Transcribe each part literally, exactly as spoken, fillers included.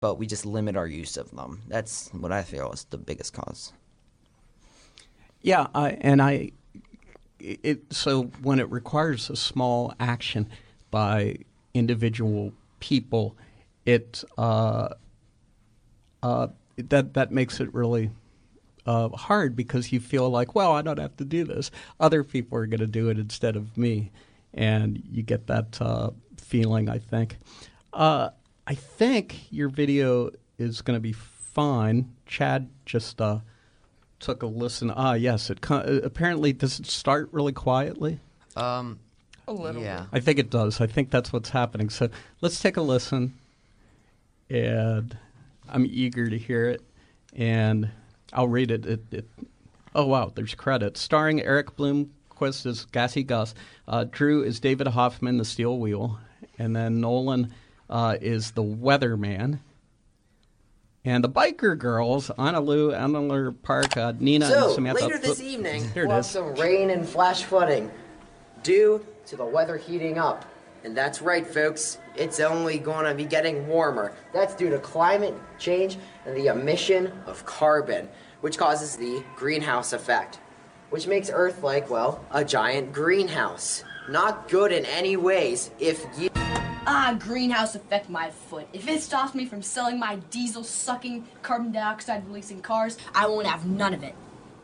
but we just limit our use of them. That's what I feel is the biggest cause. Yeah, uh, and I, it so when it requires a small action by individual people, it uh, uh, that that makes it really uh, hard because you feel like, well, I don't have to do this. Other people are going to do it instead of me, and you get that uh, feeling. I think. Uh, I think your video is going to be fine. Chad just. Uh, Took a listen. Ah, yes. It apparently does it start really quietly. Um, a little. Yeah. Bit. I think it does. I think that's what's happening. So let's take a listen. And I'm eager to hear it. And I'll read it. It, it oh wow, there's credits. Starring Eric Bloomquist as Gassy Gus. Uh, Drew is David Hoffman, the Steel Wheel, and then Nolan uh, is the Weatherman. And the biker girls, Anna Lou, Anna Park, uh, Nina, so, and Samantha. later this oh, evening, here it we'll have is. some rain and flash flooding due to the weather heating up. And that's right, folks. It's only going to be getting warmer. That's due to climate change and the emission of carbon, which causes the greenhouse effect, which makes Earth like, well, a giant greenhouse. Not good in any ways if you... Ah, greenhouse effect my foot. If it stops me from selling my diesel-sucking, carbon dioxide-releasing cars, I won't have none of it.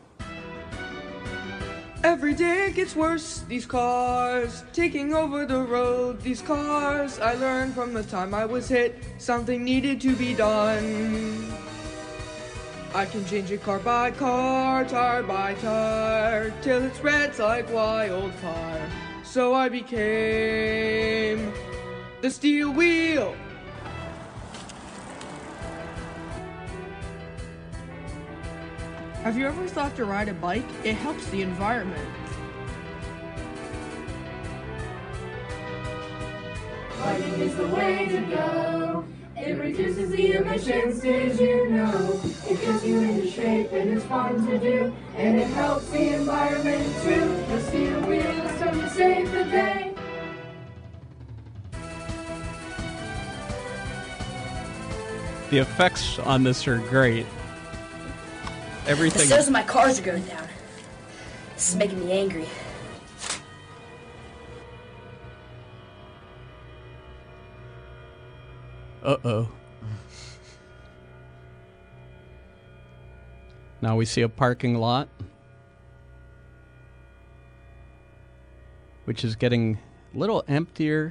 Every day it gets worse, these cars taking over the road, these cars. I learned from the time I was hit, something needed to be done. I can change it car by car, tire by tire, till it spreads like wildfire. So I became the Steel Wheel. Have you ever thought to ride a bike? It helps the environment. Biking is the way to go. It reduces the emissions, did you know? It gets you into shape and it's fun to do. And it helps the environment too. The Steel Wheel is come to save the day. The effects on this are great. Everything. The sales of my cars are going down. This is making me angry. Uh-oh. Now we see a parking lot, which is getting a little emptier.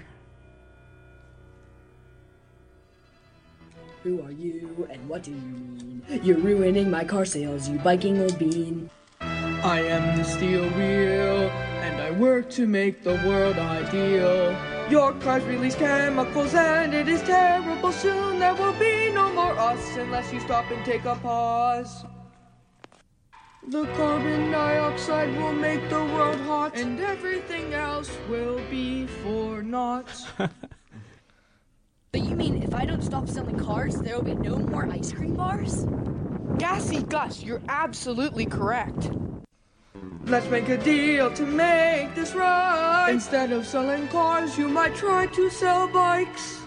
Who are you and what do you mean? You're ruining my car sales, you biking old bean. I am the Steel Wheel, and I work to make the world ideal. Your cars release chemicals and it is terrible. Soon there will be no more us unless you stop and take a pause. The carbon dioxide will make the world hot, and everything else will be for naught. But you mean if I don't stop selling cars, there will be no more ice cream bars? Gassy Gus, you're absolutely correct. Let's make a deal to make this right. Instead of selling cars, you might try to sell bikes.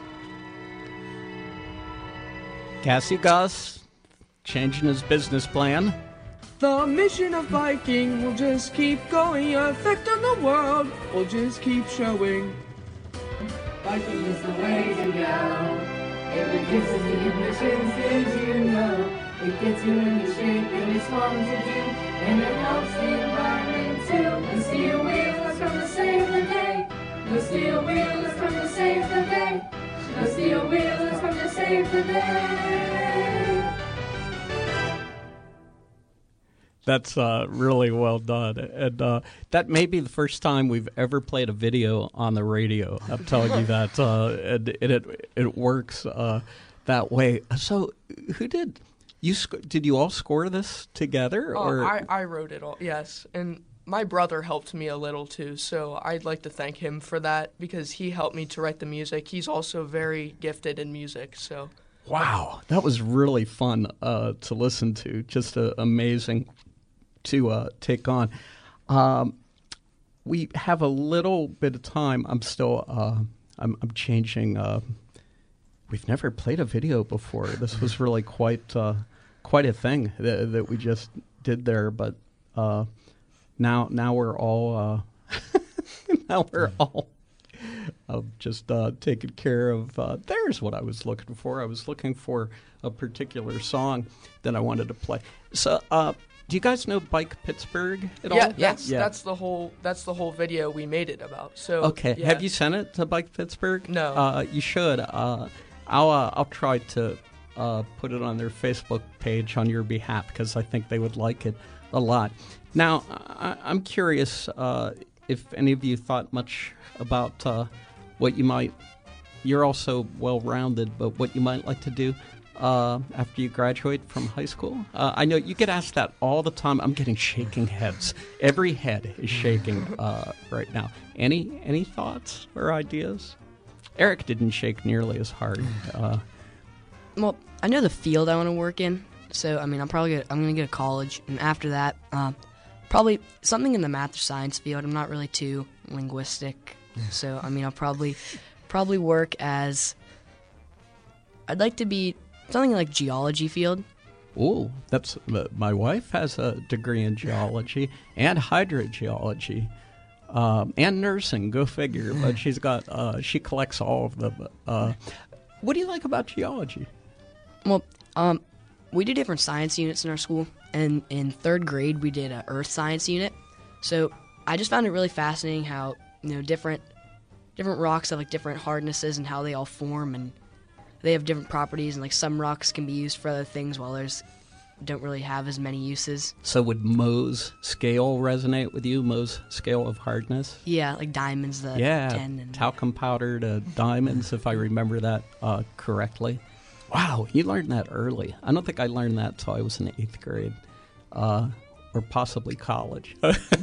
Gassy Gus changing his business plan. The mission of biking will just keep going. Your effect on the world will just keep showing. Biking is the way to go. It reduces the emissions, did you know? It gets you into shape and it's fun to do. And it helps the environment too. The Steel Wheel is come to save the day. The Steel Wheel is come to save the day. The Steel Wheel is come to save the day. That's uh, really well done. And uh, that may be the first time we've ever played a video on the radio. I'm telling you that. Uh, and, and it it works uh, that way. So who did you sc- did you all score this together? Or? Uh, I, I wrote it all, yes. And my brother helped me a little too, so I'd like to thank him for that because he helped me to write the music. He's also very gifted in music, so. Wow, that was really fun uh, to listen to. Just uh, amazing to uh, take on. Um, we have a little bit of time. I'm still uh, I'm, I'm changing uh, we've never played a video before. This was really quite uh, quite a thing that, that we just did there. But uh, now now we're all uh, now we're all uh, just uh, taking care of. Uh, there's what I was looking for. I was looking for a particular song that I wanted to play. So. Uh, Do you guys know Bike Pittsburgh at yeah, all? That's, Yeah, that's the whole that's the whole video we made it about. So Okay. yeah. Have you sent it to Bike Pittsburgh? No. Uh, you should. Uh, I'll uh, I'll try to uh, put it on their Facebook page on your behalf because I think they would like it a lot. Now, I, I'm curious uh, if any of you thought much about uh, what you might. You're also well-rounded, but what you might like to do. Uh, after you graduate from high school? Uh, I know you get asked that all the time. I'm getting shaking heads. Every head is shaking uh, right now. Any any thoughts or ideas? Eric didn't shake nearly as hard. Uh, Well, I know the field I want to work in, so I mean, I'm probably gonna, I'm going to go to college, and after that, uh, probably something in the math or science field. I'm not really too linguistic, so I mean, I'll probably probably work as. I'd like to be. Something like geology field. ooh, that's uh, my wife has a degree in geology and hydrogeology. Um, and nursing, go figure. But she's got uh, she collects all of them. Uh, what do you like about geology? Well, um, we do different science units in our school, and in third grade we did a earth science unit. So I just found it really fascinating how you know different different rocks have like different hardnesses and how they all form, and they have different properties. And like some rocks can be used for other things, while others don't really have as many uses. So would Mohs scale resonate with you? Mohs scale of hardness? Yeah, like diamonds, the Yeah, ten and talcum powder to diamonds, if I remember that uh, correctly. Wow, you learned that early. I don't think I learned that till I was in eighth grade, uh, or possibly college.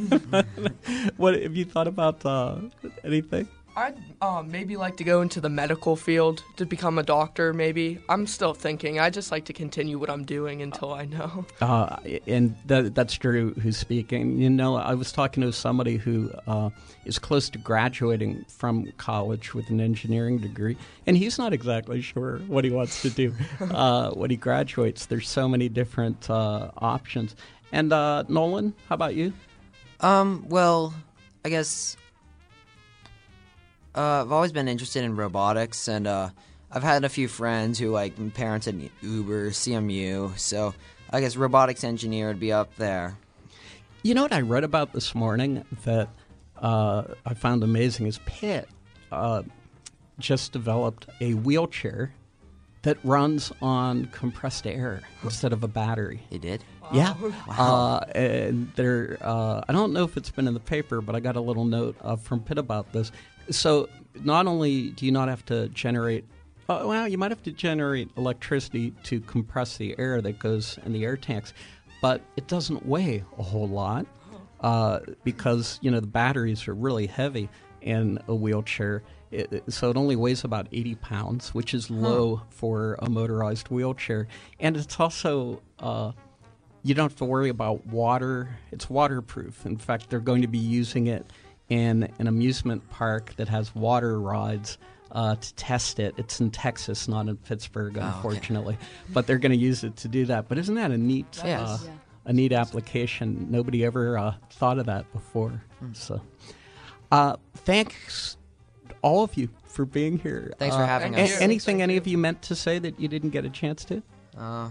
What have you thought about uh, anything? I'd um, maybe like to go into the medical field to become a doctor, maybe. I'm still thinking. I just like to continue what I'm doing until I know. Uh, and that, that's Drew who's speaking. You know, I was talking to somebody who uh, is close to graduating from college with an engineering degree, and he's not exactly sure what he wants to do uh, when he graduates. There's so many different uh, options. And uh, Nolan, how about you? Um, well, I guess uh, I've always been interested in robotics, and uh, I've had a few friends who, like, my parents at Uber, C M U, so I guess robotics engineer would be up there. You know what I read about this morning that uh, I found amazing is Pitt uh, just developed a wheelchair that runs on compressed air instead of a battery. They did? Yeah, uh, and there. Uh, I don't know if it's been in the paper, but I got a little note uh, from Pitt about this. So not only do you not have to generate, uh, well, you might have to generate electricity to compress the air that goes in the air tanks, but it doesn't weigh a whole lot uh, because you know the batteries are really heavy in a wheelchair. It, it- so it only weighs about eighty pounds, which is low for a motorized wheelchair, and it's also. Uh, You don't have to worry about water. It's waterproof. In fact, they're going to be using it in an amusement park that has water rides uh, to test it. It's in Texas, not in Pittsburgh, okay. unfortunately. But they're going to use it to do that. But isn't that a neat, Yes. uh, Yeah. a neat application? Nobody ever uh, thought of that before. So, uh, thanks all of you for being here. Thanks for Uh, having thank a- us. you. anything Thank any you. of you meant to say that you didn't get a chance to? Uh,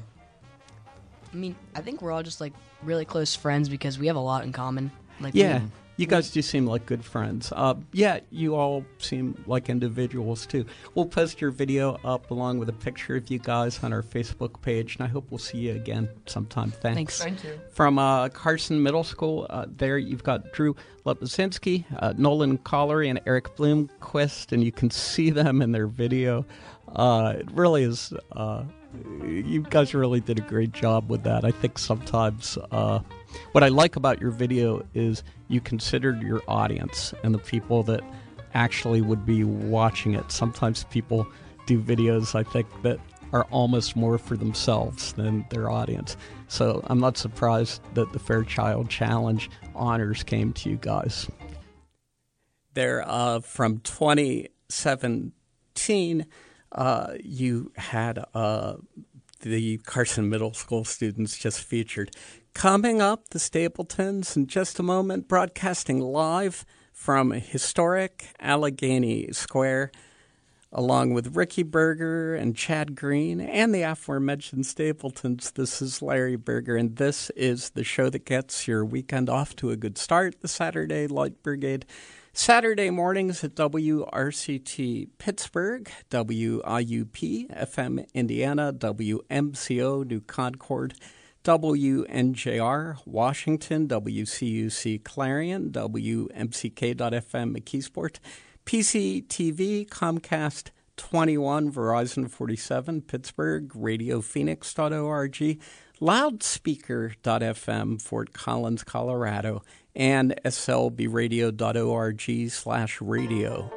I mean, I think we're all just like really close friends because we have a lot in common. Like we- Yeah, you guys do seem like good friends. Uh, yeah, you all seem like individuals too. We'll post your video up along with a picture of you guys on our Facebook page, and I hope we'll see you again sometime. Thanks. Thanks. Thank you. From uh, Carson Middle School, uh, there you've got Drew Leposinski, uh, Nolan Collery, and Eric Bloomquist, and you can see them in their video. Uh, it really is. Uh, you guys really did a great job with that. I think sometimes uh, what I like about your video is you considered your audience and the people that actually would be watching it. Sometimes people do videos, I think, that are almost more for themselves than their audience. So I'm not surprised that the Fairchild Challenge honors came to you guys. They're uh, from twenty seventeen. uh, you had uh, the Carson Middle School students just featured. Coming up, the Stapletons in just a moment, broadcasting live from historic Allegheny Square, along with Ricky Berger and Chad Green and the aforementioned Stapletons. This is Larry Berger, and this is the show that gets your weekend off to a good start, the Saturday Light Brigade. Saturday mornings at W R C T Pittsburgh, W I U P F M Indiana, W M C O New Concord, W N J R Washington, W C U C Clarion, W M C K dot F M McKeesport, P C T V, Comcast twenty-one, Verizon forty-seven, Pittsburgh, Radio Phoenix dot org, Loudspeaker dot F M, Fort Collins, Colorado, and S L B radio dot org slash radio.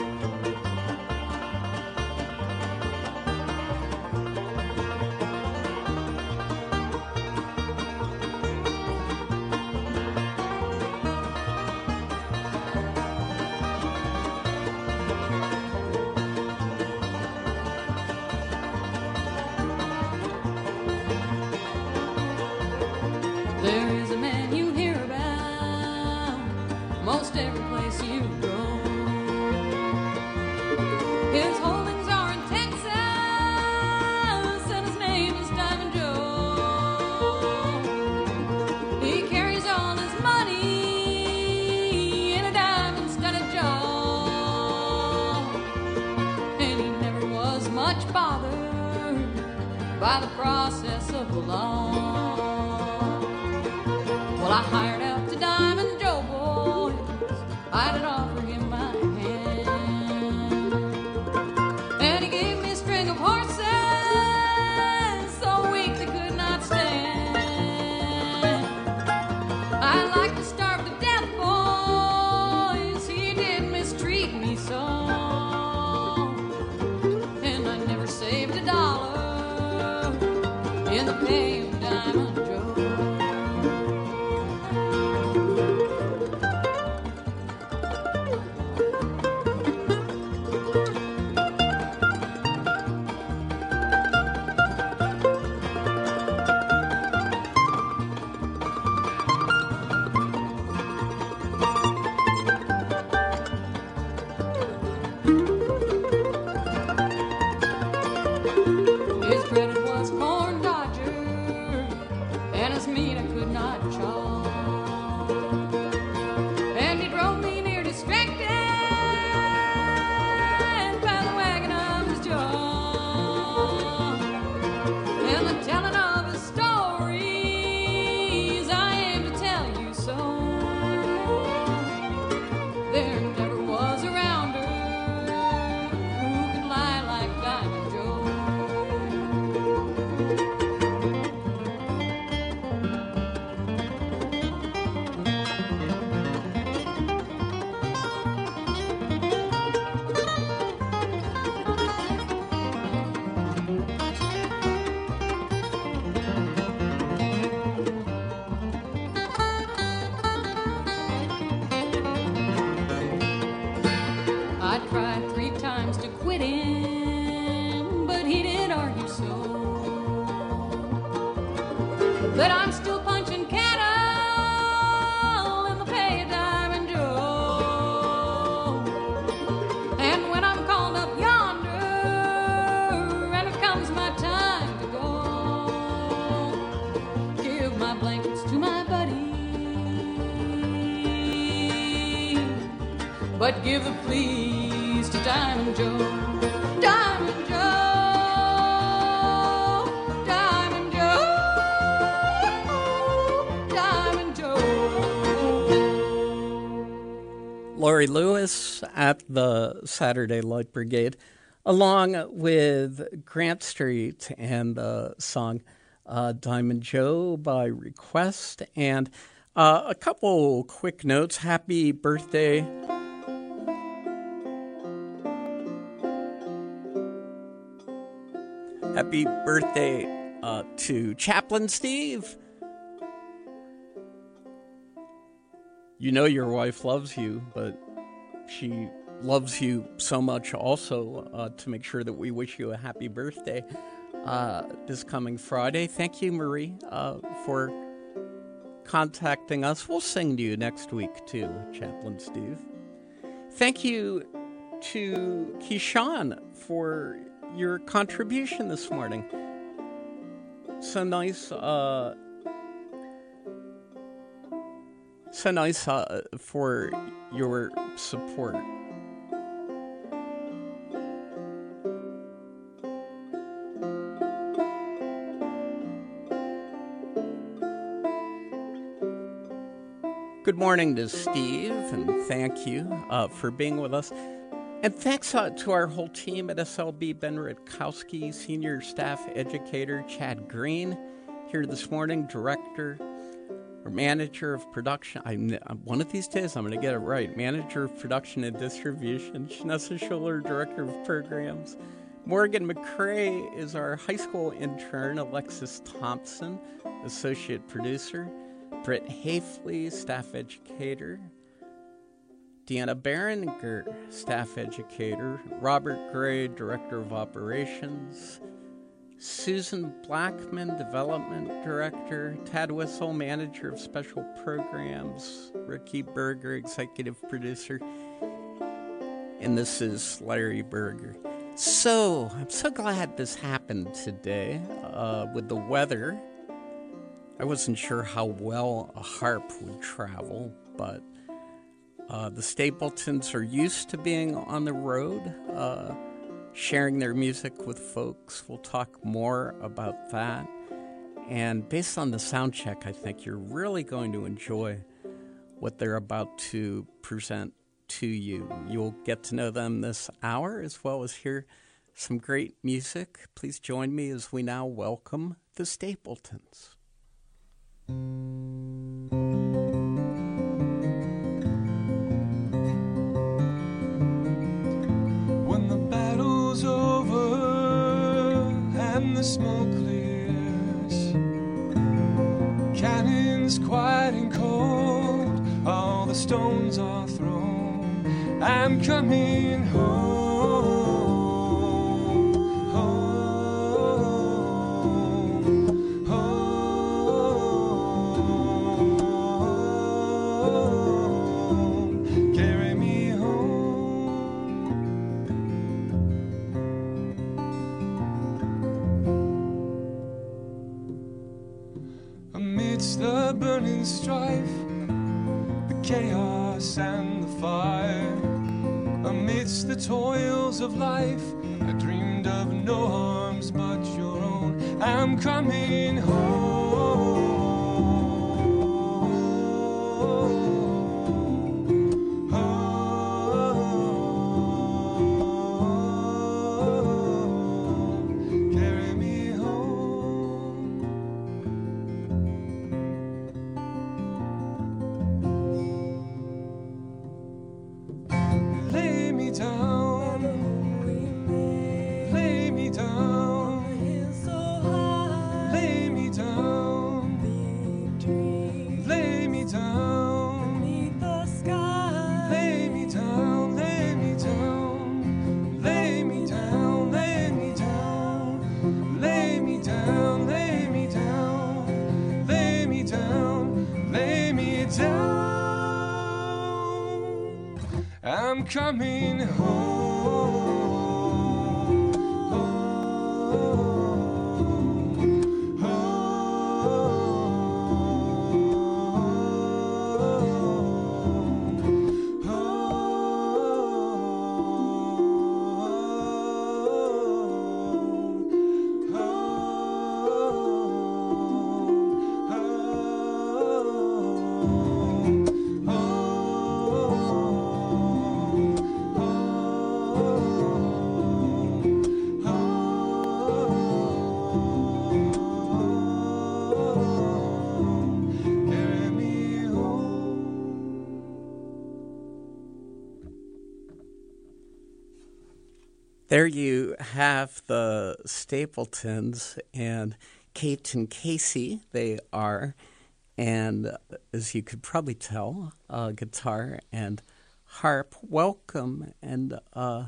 But give the please to Diamond Joe, Diamond Joe, Diamond Joe, Diamond Joe. Laurie Lewis at the Saturday Light Brigade, along with Grant Street and the song uh, Diamond Joe by request. And uh, a couple quick notes. Happy birthday. Happy birthday uh, to Chaplain Steve. You know your wife loves you, but she loves you so much also uh, to make sure that we wish you a happy birthday uh, this coming Friday. Thank you, Marie, uh, for contacting us. We'll sing to you next week, too, Chaplain Steve. Thank you to Keyshawn for your contribution this morning. So nice, uh, so nice uh, for your support. Good morning to Steve, and thank you uh, for being with us. And thanks uh, to our whole team at S L B, Ben Rutkowski, Senior Staff Educator Chad Green, here this morning, Director or Manager of Production. I, one of these days I'm going to get it right. Manager of Production and Distribution, Shanessa Schuler, Director of Programs. Morgan McCrae is our high school intern. Alexis Thompson, Associate Producer. Britt Hafley, Staff Educator. Deanna Berenger, Staff Educator. Robert Gray, Director of Operations. Susan Blackman, Development Director. Tad Whistle, Manager of Special Programs. Ricky Berger, Executive Producer. And this is Larry Berger. So, I'm so glad this happened today uh, with the weather. I wasn't sure how well a harp would travel, but uh, the Stapletons are used to being on the road, uh, sharing their music with folks. We'll talk more about that. And based on the sound check, I think you're really going to enjoy what they're about to present to you. You'll get to know them this hour, as well as hear some great music. Please join me as we now welcome the Stapletons. When the battle's over and the smoke clears, cannons quiet and cold, all the stones are thrown, I'm coming home. The burning strife, the chaos and the fire, amidst the toils of life, I dreamed of no harms but your own. I'm coming home. I'm coming home. There you have the Stapletons and Kate and Casey, they are, and as you could probably tell, uh, guitar and harp. Welcome, and uh,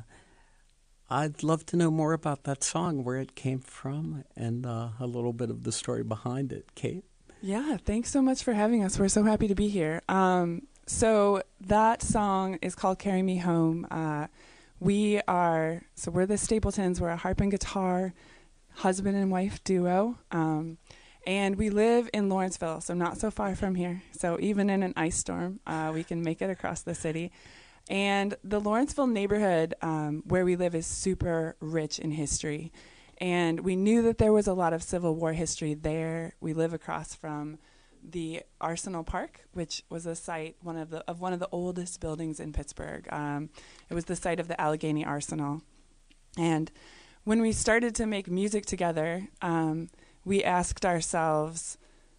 I'd love to know more about that song, where it came from, and uh, a little bit of the story behind it. Kate? Yeah, thanks so much for having us. We're so happy to be here. Um, so that song is called Carry Me Home. Uh, we are, so we're the Stapletons. We're a harp and guitar husband and wife duo. Um, and we live in Lawrenceville, so not so far from here. So even in an ice storm, uh, we can make it across the city. And the Lawrenceville neighborhood um, where we live is super rich in history. And we knew that there was a lot of Civil War history there. We live across from the Arsenal Park, which was a site one of the of one of the oldest buildings in Pittsburgh. Um, it was the site of the Allegheny Arsenal. And when we started to make music together, um, we asked ourselves,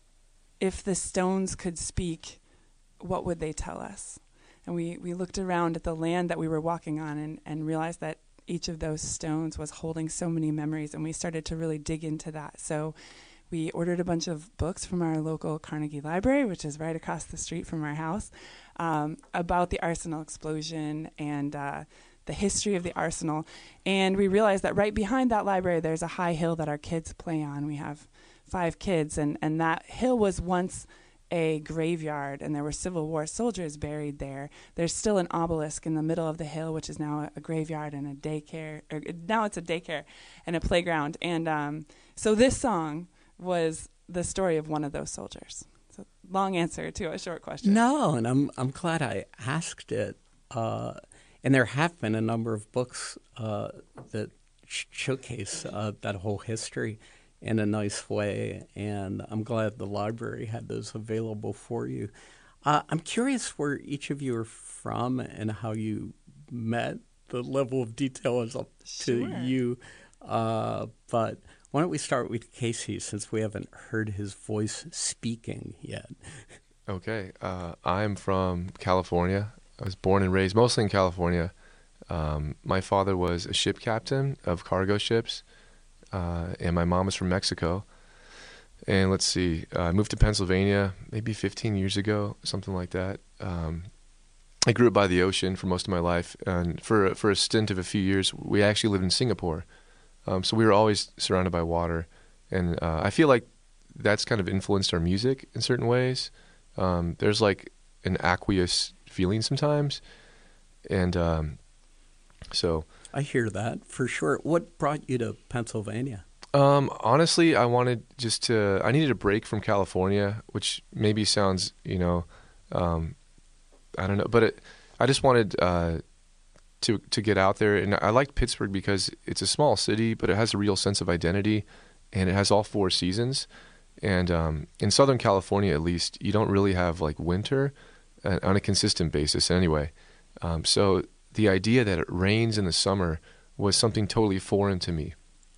if the stones could speak, what would they tell us? And we, we looked around at the land that we were walking on and, and realized that each of those stones was holding so many memories, and we started to really dig into that. So we ordered a bunch of books from our local Carnegie Library, which is right across the street from our house, um, about the Arsenal explosion and uh, the history of the Arsenal. And we realized that right behind that library, there's a high hill that our kids play on. We have five kids, and, and that hill was once a graveyard, and there were Civil War soldiers buried there. There's still an obelisk in the middle of the hill, which is now a, a graveyard and a daycare. Or now it's a daycare and a playground. And um, so this song was the story of one of those soldiers. So long answer to a short question. No, and I'm I'm glad I asked it. Uh, and there have been a number of books uh, that sh- showcase uh, that whole history in a nice way, and I'm glad the library had those available for you. Uh, I'm curious where each of you are from and how you met. The level of detail is up Sure. to you. Uh, but why don't we start with Casey, since we haven't heard his voice speaking yet. Okay. Uh, I'm from California. I was born and raised mostly in California. Um, my father was a ship captain of cargo ships. Uh, and my mom is from Mexico. And let's see, uh, I moved to Pennsylvania maybe fifteen years ago, something like that. Um, I grew up by the ocean for most of my life, and for for a stint of a few years, we actually lived in Singapore. Um, so we were always surrounded by water, and uh, I feel like that's kind of influenced our music in certain ways. Um, there's like an aqueous feeling sometimes, and um, so. I hear that for sure. What brought you to Pennsylvania? Um, honestly, I wanted just to, I needed a break from California, which maybe sounds, you know, um, I don't know, but it, I just wanted uh, to to get out there. And I liked Pittsburgh because it's a small city, but it has a real sense of identity, and it has all four seasons. And um, in Southern California, at least, you don't really have like winter uh, on a consistent basis anyway. Um, so the idea that it rains in the summer was something totally foreign to me.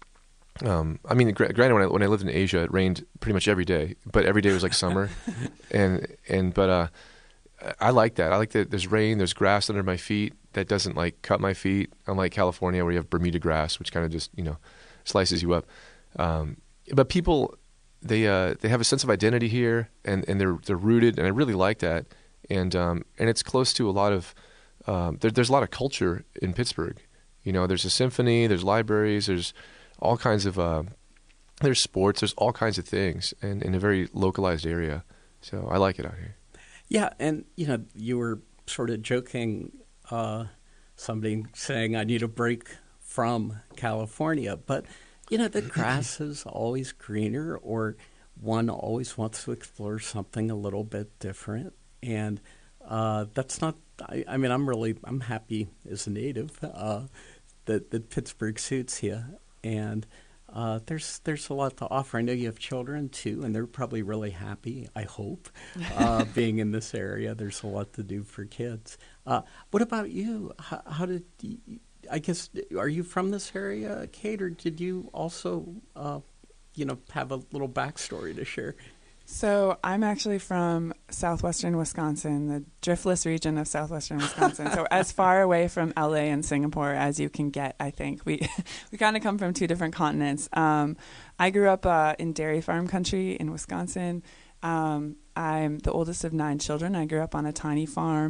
Um, I mean, granted, when I, when I lived in Asia, it rained pretty much every day, but every day was like summer. and and but uh, I like that. I like that there's rain, there's grass under my feet that doesn't like cut my feet, unlike California where you have Bermuda grass, which kind of just, you know, slices you up. Um, but people, they uh, they have a sense of identity here, and, and they're they're rooted, and I really like that. And um, and it's close to a lot of Um, there, there's a lot of culture in Pittsburgh. You know, there's a symphony, there's libraries, there's all kinds of, uh, there's sports, there's all kinds of things, and in a very localized area. So I like it out here. Yeah, and, you know, you were sort of joking, uh, somebody saying I need a break from California. But, you know, the grass is always greener, or one always wants to explore something a little bit different. And uh, that's not I, I mean, I'm really, I'm happy as a native uh, that, that Pittsburgh suits you, and uh, there's there's a lot to offer. I know you have children too, and they're probably really happy, I hope, uh, being in this area. There's a lot to do for kids. Uh, what about you? How, how did you, I guess, are you from this area, Kate, or did you also, uh, you know, have a little backstory to share? So I'm actually from southwestern Wisconsin, the driftless region of southwestern Wisconsin. So as far away from L A and Singapore as you can get, I think. We we kind of come from two different continents. Um, I grew up uh, in dairy farm country in Wisconsin. Um, I'm the oldest of nine children. I grew up on a tiny farm,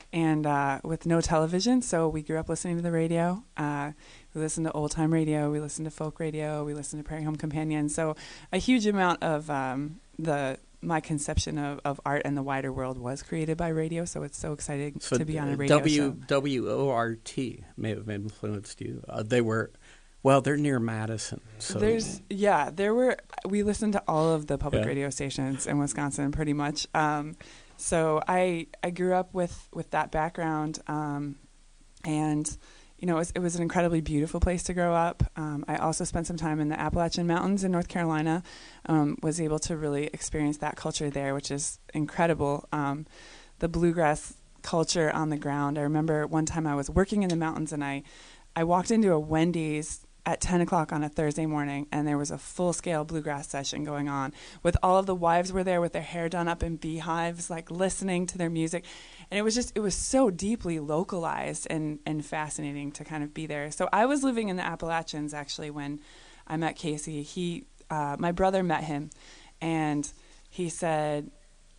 and uh, with no television. So we grew up listening to the radio. Uh, we listened to old time radio. We listened to folk radio. We listened to Prairie Home Companion. So a huge amount of um, the my conception of, of art and the wider world was created by radio. So it's so exciting So to be on a radio W, show. W O R T may have influenced you. Uh, they were, well, they're near Madison. So There's yeah, there were we listened to all of the public Yeah. radio stations in Wisconsin pretty much. Um, so I I grew up with with that background, um, and you know it was, it was an incredibly beautiful place to grow up. Um, I also spent some time in the Appalachian Mountains in North Carolina. Um, was able to really experience that culture there, which is incredible. Um, the bluegrass culture on the ground. I remember one time I was working in the mountains and I I walked into a Wendy's at ten o'clock on a Thursday morning, and there was a full-scale bluegrass session going on with all of the wives were there with their hair done up in beehives, like listening to their music. And it was just, it was so deeply localized and, and fascinating to kind of be there. So I was living in the Appalachians, actually, when I met Casey. He, uh, my brother met him, and he said,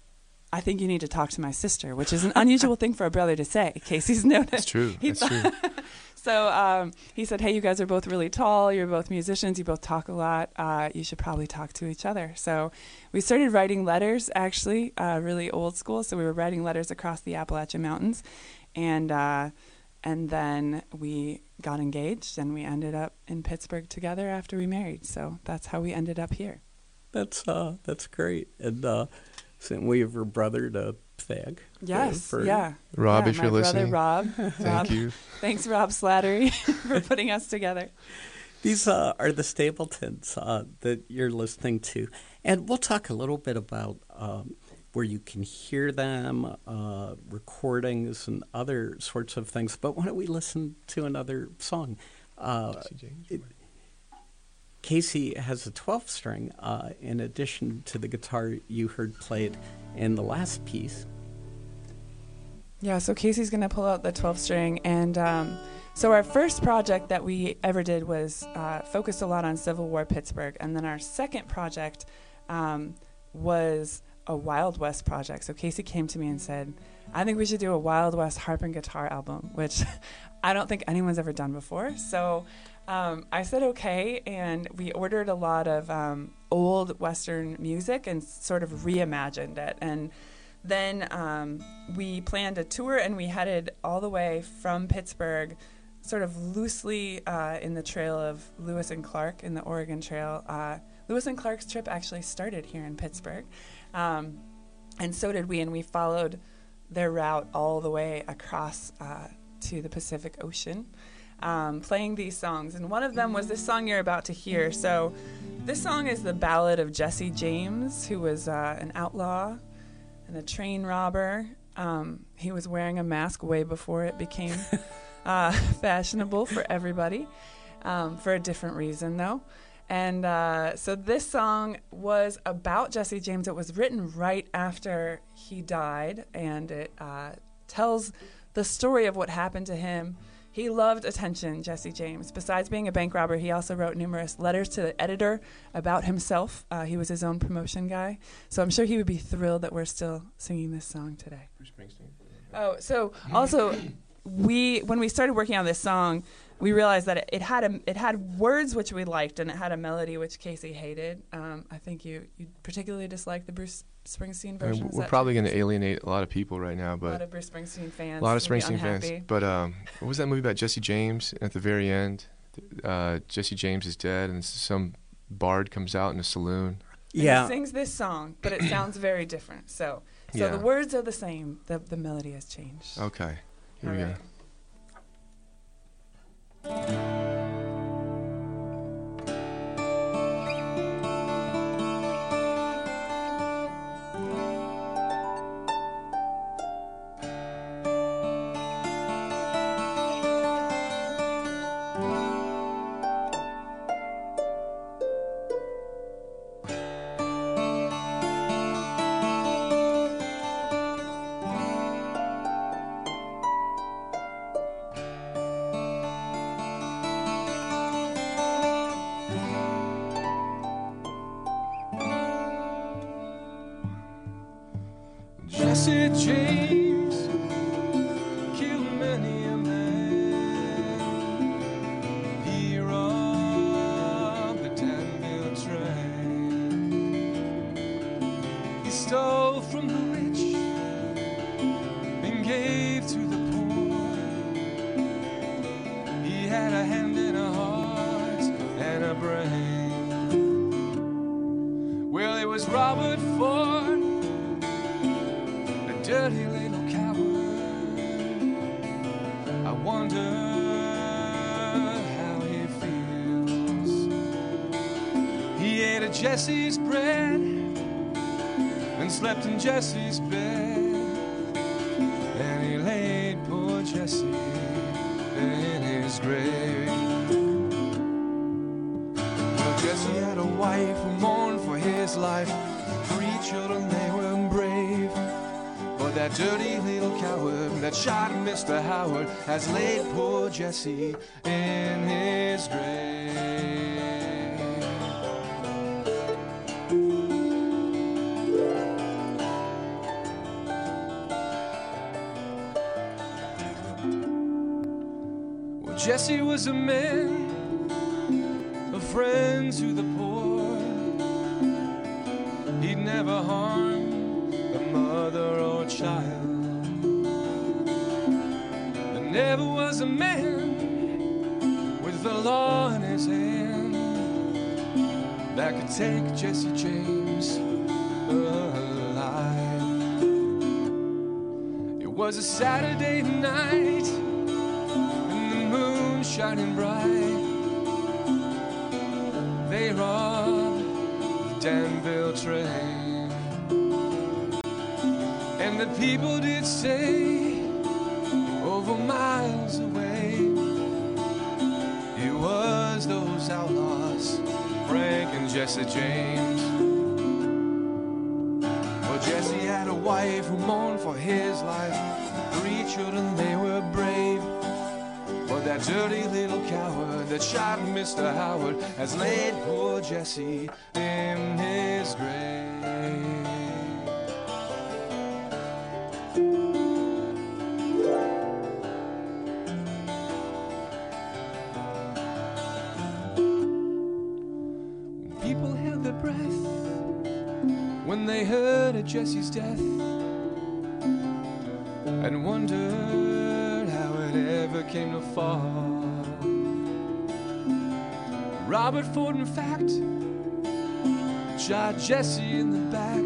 I think you need to talk to my sister, which is an unusual thing for a brother to say. Casey's noticed. It's true. He It's thought- true. So um, he said, hey, you guys are both really tall. You're both musicians. You both talk a lot. Uh, you should probably talk to each other. So we started writing letters, actually, uh, really old school. So we were writing letters across the Appalachian Mountains. And uh, and then we got engaged, and we ended up in Pittsburgh together after we married. So that's how we ended up here. That's uh, that's great. And uh, sent we have your brother to Fag. Yes, for- yeah. Rob, yeah, if my you're brother, listening, Rob. thank Rob. you. Thanks, Rob Slattery, for putting us together. These uh, are the Stapletons uh, that you're listening to. And we'll talk a little bit about um, where you can hear them, uh, recordings, and other sorts of things. But why don't we listen to another song? Uh, it, Casey has a twelve string uh, in addition to the guitar you heard played in the last piece. Yeah, so Casey's going to pull out the twelve string. And um, so our first project that we ever did was uh, focused a lot on Civil War Pittsburgh. And then our second project um, was a Wild West project. So Casey came to me and said, I think we should do a Wild West harp and guitar album, which I don't think anyone's ever done before. So um, I said okay, and we ordered a lot of um, old Western music and sort of reimagined it. And then um, we planned a tour, and we headed all the way from Pittsburgh, sort of loosely uh, in the trail of Lewis and Clark in the Oregon Trail. Uh, Lewis and Clark's trip actually started here in Pittsburgh, um, and so did we, and we followed their route all the way across uh, to the Pacific Ocean, um, playing these songs. And one of them was this song you're about to hear. So this song is the ballad of Jesse James, who was uh, an outlaw and a train robber. Um, he was wearing a mask way before it became uh, fashionable for everybody, um, for a different reason, though. And uh, so this song was about Jesse James. It was written right after he died, and it uh, tells the story of what happened to him. He loved attention, Jesse James. Besides being a bank robber, he also wrote numerous letters to the editor about himself. Uh, he was his own promotion guy. So I'm sure he would be thrilled that we're still singing this song today. Bruce Springsteen. Oh, so also, we when we started working on this song, we realized that it, it had a, it had words which we liked, and it had a melody which Casey hated. Um, I think you, you particularly disliked the Bruce Springsteen I version. mean, Is we're that probably true? going to alienate a lot of people right now, a lot but of Bruce Springsteen fans. a lot of will be Springsteen fans. unhappy. But um, what was that movie about Jesse James? At the very end, uh, Jesse James is dead, and some bard comes out in a saloon. And Yeah. he sings this song, but it sounds very different. So, so Yeah. the words are the same. The the melody has changed. Okay, here All we right. go. Jesse James stole from the rich and gave to the poor. He had a hand and a heart and a brain. Well, it was Robert Ford, a dirty little coward. I wonder how he feels. He ate at Jesse's bread and slept in Jesse's bed, and he laid poor Jesse in his grave. Well, Jesse had a wife who mourned for his life. Three children, they were brave. But that dirty little coward that shot Mister Howard has laid poor Jesse in his grave. Jesse was a man, a friend to the poor. He'd never harm a mother or child. There never was a man with the law in his hand that could take Jesse James alive. It was a Saturday night, shining bright. They robbed the Danville train, and the people did say over miles away it was those outlaws, Frank and Jesse James. Well, Jesse had a wife who mourned for his life. Three children, they were brave. But that dirty little coward that shot Mister Howard has laid poor Jesse in his grave. People held their breath when they heard of Jesse's death and wondered how it ever came to fall. Robert Ford, in fact, shot Jesse in the back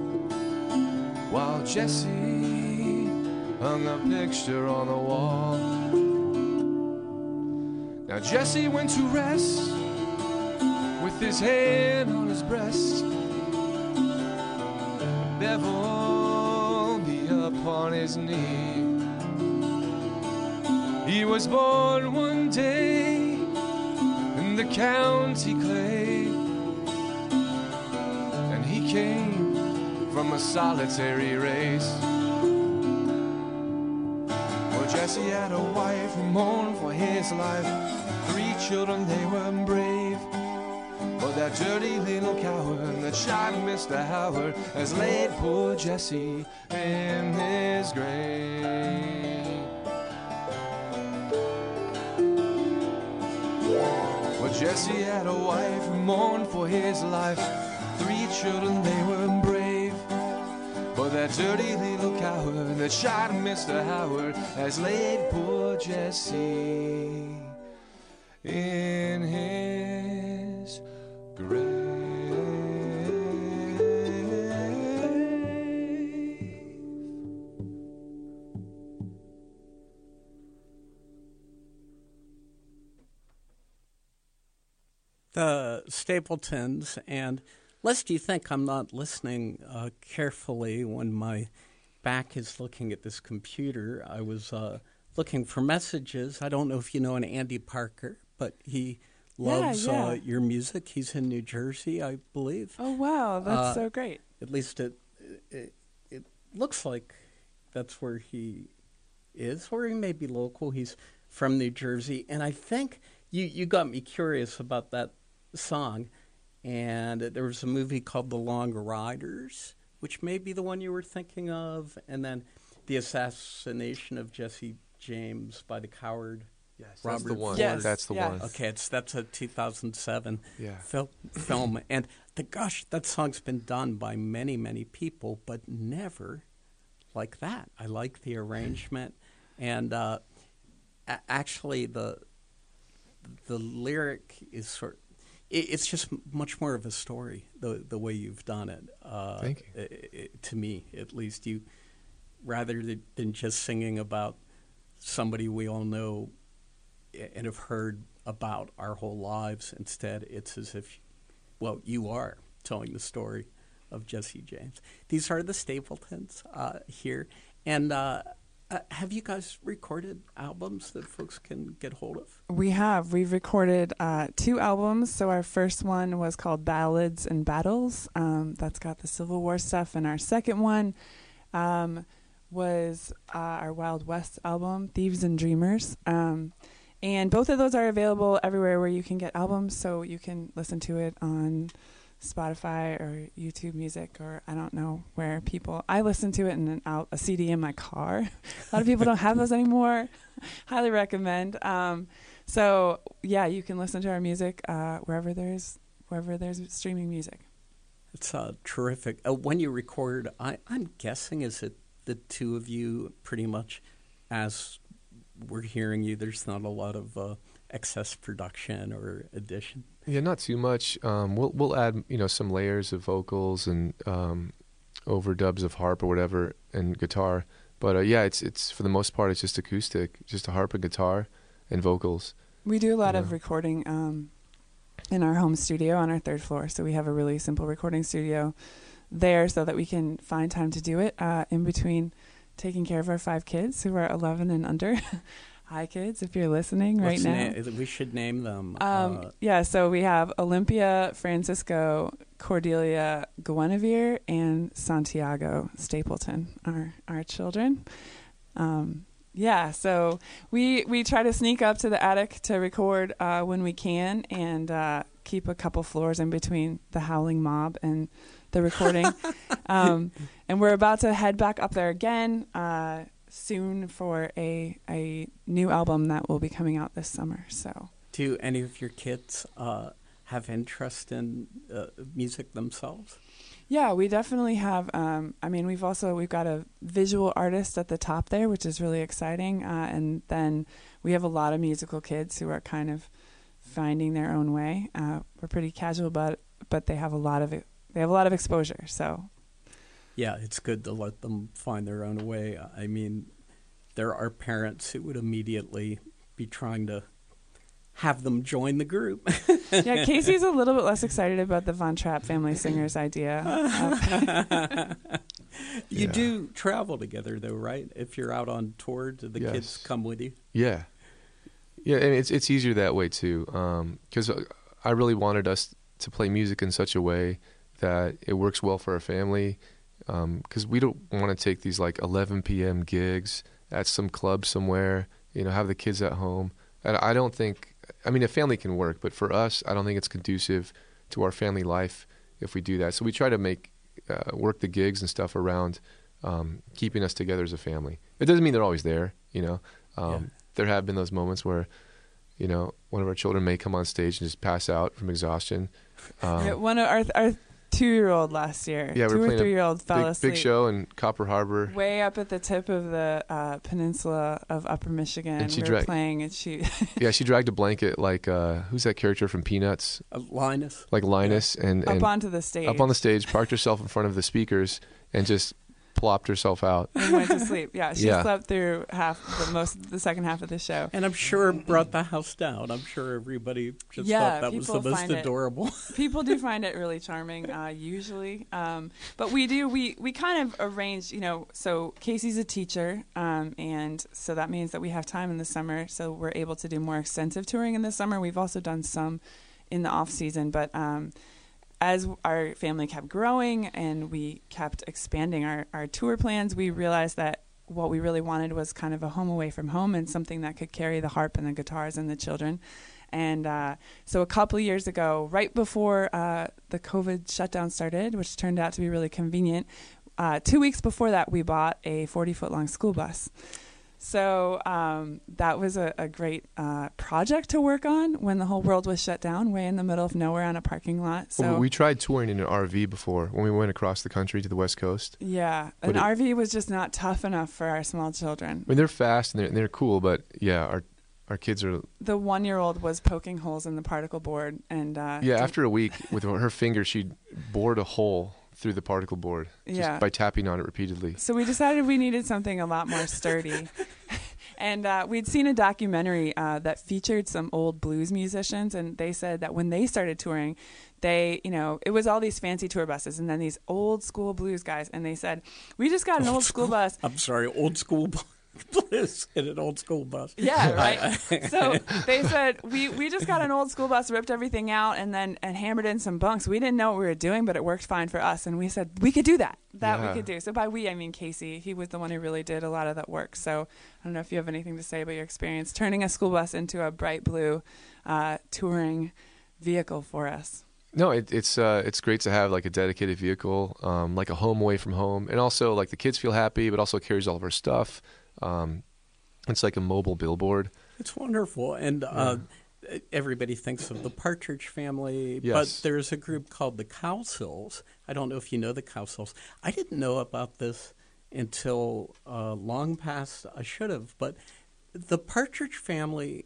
while Jesse hung a picture on the wall. Now Jesse went to rest with his hand on his breast, Bevel be upon his knee. He was born one day in the county Clay, and he came from a solitary race. Well, Jesse had a wife who mourned for his life. Three children, they were brave. But that dirty little coward that shot Mister Howard has laid poor Jesse in his grave. Well, Jesse had a wife who mourned for his life. Three children, they were brave. But that dirty little coward that shot Mister Howard has laid poor Jesse in his grave. The Stapletons, and lest you think I'm not listening uh, carefully when my back is looking at this computer, I was uh, looking for messages. I don't know if you know an Andy Parker, but he loves yeah, yeah. Uh, your music. He's in New Jersey, I believe. Oh, wow. That's Uh, so great. At least it, it it looks like that's where he is, or he may be local. He's from New Jersey. And I think you, you got me curious about that song. And there was a movie called The Long Riders, which may be the one you were thinking of. And then the assassination of Jesse James by the coward Yes, that's the one. Yes, That's the yes. one. Okay, it's that's a two thousand seven Yeah. fil- film, and the gosh, that song's been done by many, many people, but never like that. I like the arrangement, and uh, a- actually, the the lyric is sort. It, it's just much more of a story the the way you've done it. Uh, Thank you. i- i- to me, at least, you rather than, than just singing about somebody we all know and have heard about our whole lives. Instead, it's as if, well, you are telling the story of Jesse James. These are the Stapletons uh, here. And uh, uh, have you guys recorded albums that folks can get hold of? We have. We've recorded uh, two albums. So our first one was called Ballads and Battles. Um, that's got the Civil War stuff. And our second one um, was uh, our Wild West album, Thieves and Dreamers. Um, and both of those are available everywhere where you can get albums. So you can listen to it on Spotify or YouTube Music, or I don't know where people. I listen to it in an out a C D in my car. A lot of people don't have those anymore. Highly recommend. Um, so yeah, you can listen to our music uh, wherever there's wherever there's streaming music. It's uh, terrific. Uh, when you record, I, I'm guessing is it the two of you pretty much as we're hearing you. There's not a lot of uh, excess production or addition. Yeah, not too much. Um, we'll we'll add you know some layers of vocals and um, overdubs of harp or whatever and guitar. But uh, yeah, it's it's for the most part it's just acoustic, just a harp and guitar and vocals. We do a lot Yeah. of recording um, in our home studio on our third floor. So we have a really simple recording studio there so that we can find time to do it uh, in between taking care of our five kids who are eleven and under. Hi, kids, if you're listening right What's now. Na- we should name them. Um, uh, yeah, so we have Olympia, Francisco, Cordelia, Guinevere, and Santiago Stapleton, our our children. Um, yeah, so we we try to sneak up to the attic to record uh, when we can, and uh, keep a couple floors in between the howling mob and the recording. um, and we're about to head back up there again uh, soon for a a new album that will be coming out this summer. So, do any of your kids uh, have interest in uh, music themselves? yeah, we definitely have. Um, I mean, we've also we've got a visual artist at the top there, which is really exciting. Uh, and then we have a lot of musical kids who are kind of finding their own way. Uh, we're pretty casual, but but they have a lot of it. They have a lot of exposure. So. Yeah, it's good to let them find their own way. I mean, there are parents who would immediately be trying to have them join the group. Yeah, Casey's a little bit less excited about the Von Trapp Family Singers idea. You Yeah. do travel together, though, right? If you're out on tour, do the Yes. kids come with you? Yeah, yeah, and it's it's easier that way too. Because I really wanted us to play music in such a way that it works well for our family. Because we don't want to take these like eleven p.m. gigs at some club somewhere, you know, have the kids at home. And I don't think, I mean, a family can work, but for us, I don't think it's conducive to our family life if we do that. So we try to make, uh, work the gigs and stuff around um, keeping us together as a family. It doesn't mean they're always there, you know. Um, Yeah. There have been those moments where, you know, one of our children may come on stage and just pass out from exhaustion. Um, Yeah, one of our our two-year-old last year, Yeah, we two were or playing a three-year-old fell big, asleep big show in Copper Harbor. way up at the tip of the uh, peninsula of Upper Michigan. And she we were dra- playing, and she Yeah, she dragged a blanket like, uh, who's that character from Peanuts? Uh, Linus? Like Linus. and, up and onto the stage. Up on the stage, parked herself in front of the speakers and just plopped herself out. and went to sleep. Yeah, she Yeah. slept through half the most the second half of the show. And I'm sure it brought the house down. I'm sure everybody just Yeah, thought that was the people most find it- adorable. People do find it really charming, uh, usually. Um, but we do, we, we kind of arrange, you know, so Casey's a teacher, um, and so that means that we have time in the summer, so we're able to do more extensive touring in the summer. We've also done some in the off season, but um, as our family kept growing and we kept expanding our, our tour plans, we realized that what we really wanted was kind of a home away from home and something that could carry the harp and the guitars and the children. And uh, so a couple of years ago, right before uh, the COVID shutdown started, which turned out to be really convenient, uh, two weeks before that, we bought a forty-foot long school bus. So um, that was a, a great uh, project to work on when the whole world was shut down, way in the middle of nowhere on a parking lot. So Well, we tried touring in an R V before when we went across the country to the West Coast. yeah, But an it- R V was just not tough enough for our small children. I mean, they're fast and they're, they're cool, but yeah, our our kids are. The one-year-old was poking holes in the particle board, and uh, Yeah, did- after a week, with her finger, she bored a hole through the particle board just Yeah. by tapping on it repeatedly. So we decided we needed something a lot more sturdy. And uh, we'd seen a documentary uh, that featured some old blues musicians, and they said that when they started touring, they, you know, it was all these fancy tour buses and then these old school blues guys, and they said, we just got an old school bus. I'm sorry, old school blues in an old school bus. Yeah, right. So they said we, we just got an old school bus, ripped everything out, and then and hammered in some bunks. We didn't know what we were doing, but it worked fine for us. And we said we could do that. That Yeah. we could do. So by we, I mean Casey. He was the one who really did a lot of that work. So I don't know if you have anything to say about your experience turning a school bus into a bright blue uh, touring vehicle for us. No, it, it's uh, it's great to have like a dedicated vehicle, um, like a home away from home, and also like the kids feel happy, but also carries all of our stuff. Um, it's like a mobile billboard. It's wonderful. And uh, everybody thinks of the Partridge Family, Yes. but there's a group called the Cowsills. I don't know if you know the Cowsills. I didn't know about this until uh, long past I should have, but the Partridge Family,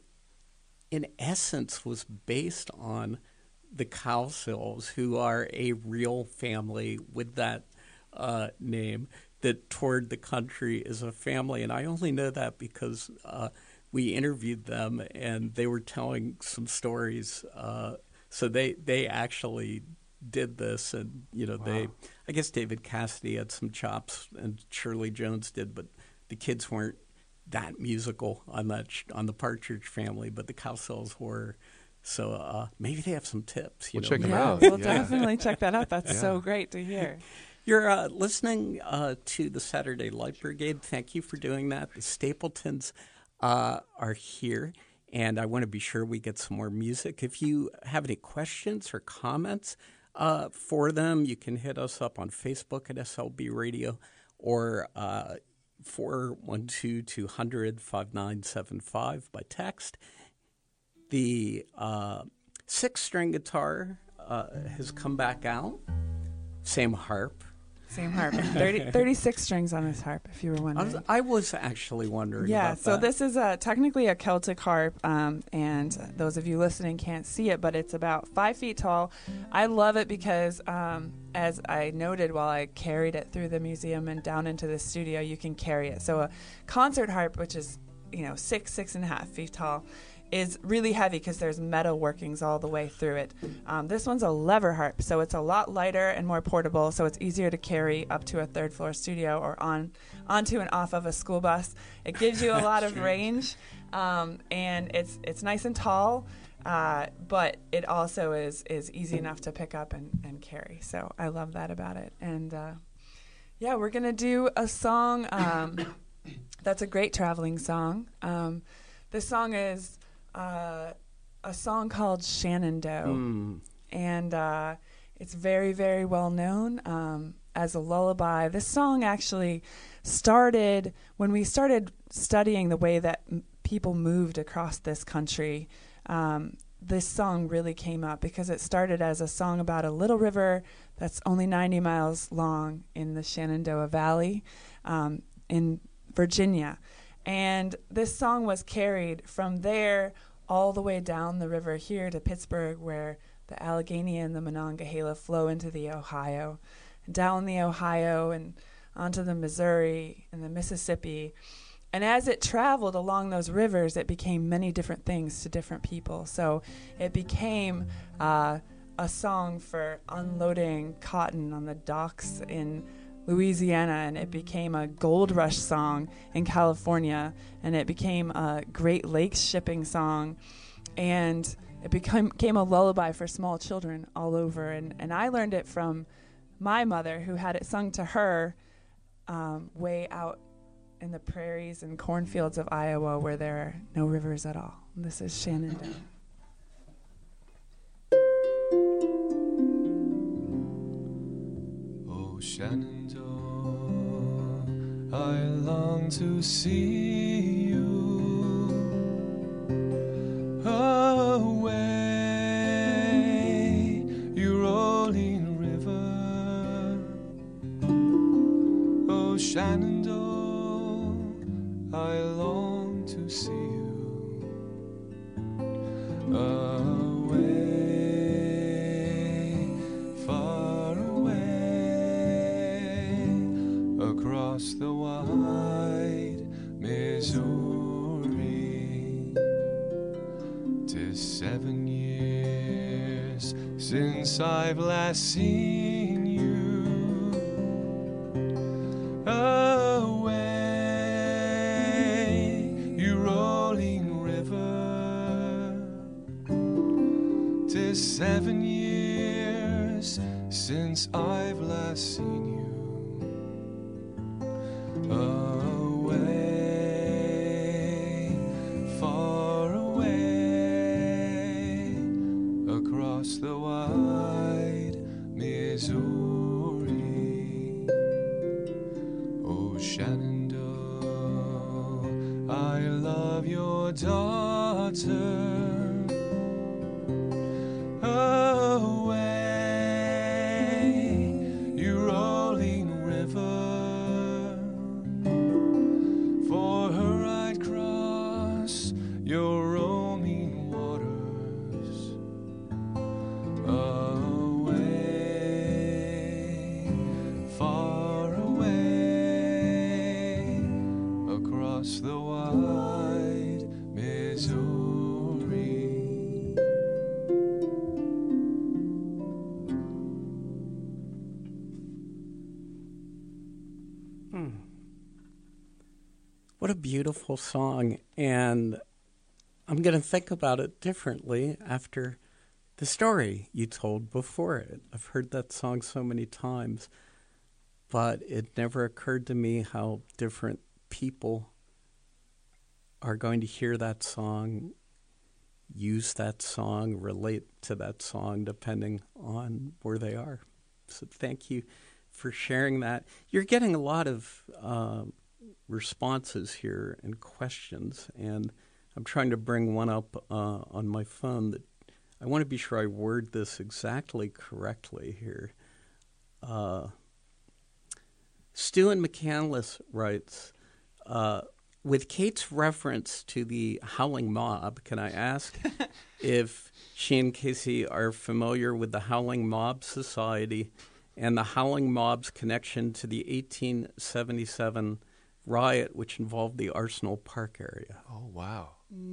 in essence, was based on the Cowsills, who are a real family with that uh, name that toured the country as a family. And I only know that because uh, we interviewed them and they were telling some stories. Uh, so they, they actually did this, and you know, wow. they I guess David Cassidy had some chops and Shirley Jones did, but the kids weren't that musical on that sh- on the Partridge Family, but the Cowsills were. So uh, maybe they have some tips. You We'll know? check them yeah, out. we'll Yeah. definitely check that out. That's Yeah. so great to hear. You're uh, listening uh, to the Saturday Light Brigade. Thank you for doing that. The Stapletons uh, are here, and I want to be sure we get some more music. If you have any questions or comments uh, for them, you can hit us up on Facebook at S L B Radio or uh, four one two, two hundred, five nine seven five by text. The uh, six-string guitar uh, has come back out. Same harp. Same harp. thirty, thirty-six strings on this harp, if you were I wondering. was, I was actually wondering Yeah, about so that. this is a, technically a Celtic harp, um, and those of you listening can't see it, but it's about five feet tall. I love it because, um, as I noted while I carried it through the museum and down into the studio, you can carry it. So a concert harp, which is, you know, six, six and a half feet tall, is really heavy because there's metal workings all the way through it. Um, this one's a lever harp, so it's a lot lighter and more portable, so it's easier to carry up to a third floor studio or on onto and off of a school bus. It gives you a lot of range, um, and it's it's nice and tall, uh, but it also is is easy enough to pick up and, and carry. So I love that about it. And uh, yeah, we're gonna do a song um, that's a great traveling song. Um, this song is Uh, a song called Shenandoah, Mm. and uh, it's very, very well known um, as a lullaby. This song actually started when we started studying the way that m- people moved across this country. Um, this song really came up because it started as a song about a little river that's only ninety miles long in the Shenandoah Valley um, in Virginia. And this song was carried from there all the way down the river here to Pittsburgh, where the Allegheny and the Monongahela flow into the Ohio, down the Ohio and onto the Missouri and the Mississippi. And as it traveled along those rivers, it became many different things to different people. So it became uh, a song for unloading cotton on the docks in Louisiana, and it became a gold rush song in California, and it became a Great Lakes shipping song, and it became, became a lullaby for small children all over. And, and I learned it from my mother, who had it sung to her um, way out in the prairies and cornfields of Iowa where there are no rivers at all. And this is Shenandoah. Oh, Shenandoah, I long to see you away, you rolling river. Oh, Shenandoah, I long to see you away, far away, across the wide Missouri. 'Tis seven years since I've last seen you away, you rolling river. 'Tis seven years since I've last seen you away, far away, across the wide Missouri. Oh, Shenandoah, I love your daughter away, you rolling river. For her I'd cross your roaming waters away, far away, across the wide Missouri. Hmm. What a beautiful song. And I'm going to think about it differently after the story you told before it. I've heard that song so many times, but it never occurred to me how different people are going to hear that song, use that song, relate to that song, depending on where they are. So thank you for sharing that. You're getting a lot of uh, responses here and questions, and I'm trying to bring one up uh, on my phone that I want to be sure I word this exactly correctly here. Uh, Stu and McCandless writes, uh, with Kate's reference to the Howling Mob, can I ask if she and Casey are familiar with the Howling Mob Society and the Howling Mob's connection to the eighteen seventy-seven riot, which involved the Arsenal Park area? Oh, wow.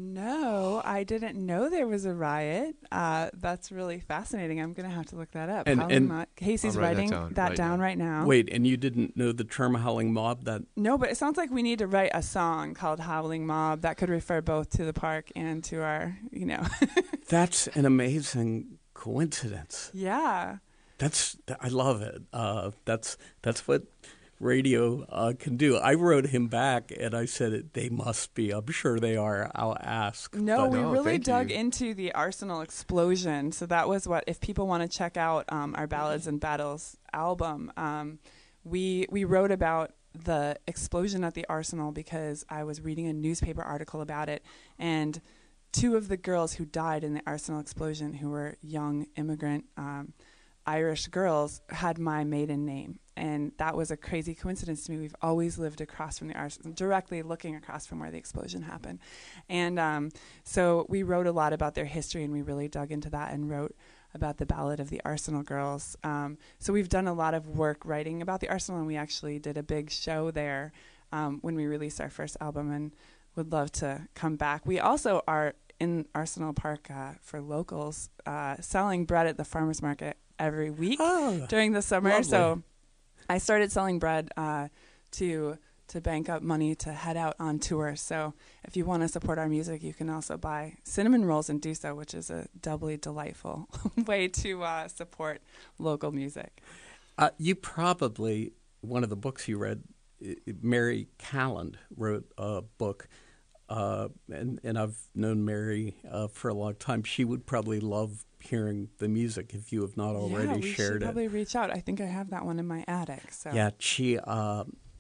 No, I didn't know there was a riot. Uh, that's really fascinating. I'm going to have to look that up. And- Howling and- Mob. Casey's I'll write that writing down that right down now. right now. Wait, and you didn't know the term Howling Mob? That No, but it sounds like we need to write a song called Howling Mob that could refer both to the park and to our, you know. That's an amazing coincidence. Yeah. That's I love it. Uh, that's that's what radio uh, can do. I wrote him back and I said they must be. I'm sure they are. I'll ask. No, But- we No, really thank dug you. into the Arsenal explosion. So that was what, if people want to check out um, our Ballads and Battles album, um, we we wrote about the explosion at the Arsenal because I was reading a newspaper article about it, and two of the girls who died in the Arsenal explosion, who were young immigrant um, Irish girls, had my maiden name. And that was a crazy coincidence to me. We've always lived across from the Arsenal, directly looking across from where the explosion happened. And um, so we wrote a lot about their history, and we really dug into that and wrote about the Ballad of the Arsenal Girls. Um, so we've done a lot of work writing about the Arsenal, and we actually did a big show there um, when we released our first album, and would love to come back. We also are in Arsenal Park uh, for locals, uh, selling bread at the farmer's market every week Oh, during the summer. lovely. So I started selling bread uh, to to bank up money to head out on tour. So if you want to support our music, you can also buy cinnamon rolls and do so, which is a doubly delightful way to uh, support local music. Uh, you probably, one of the books you read, i- Mary Calland wrote a book, uh, and, and I've known Mary uh, for a long time. She would probably love hearing the music if you have not already yeah, we shared should it. probably reach out. I think I have that one in my attic. So Yeah, she. Uh,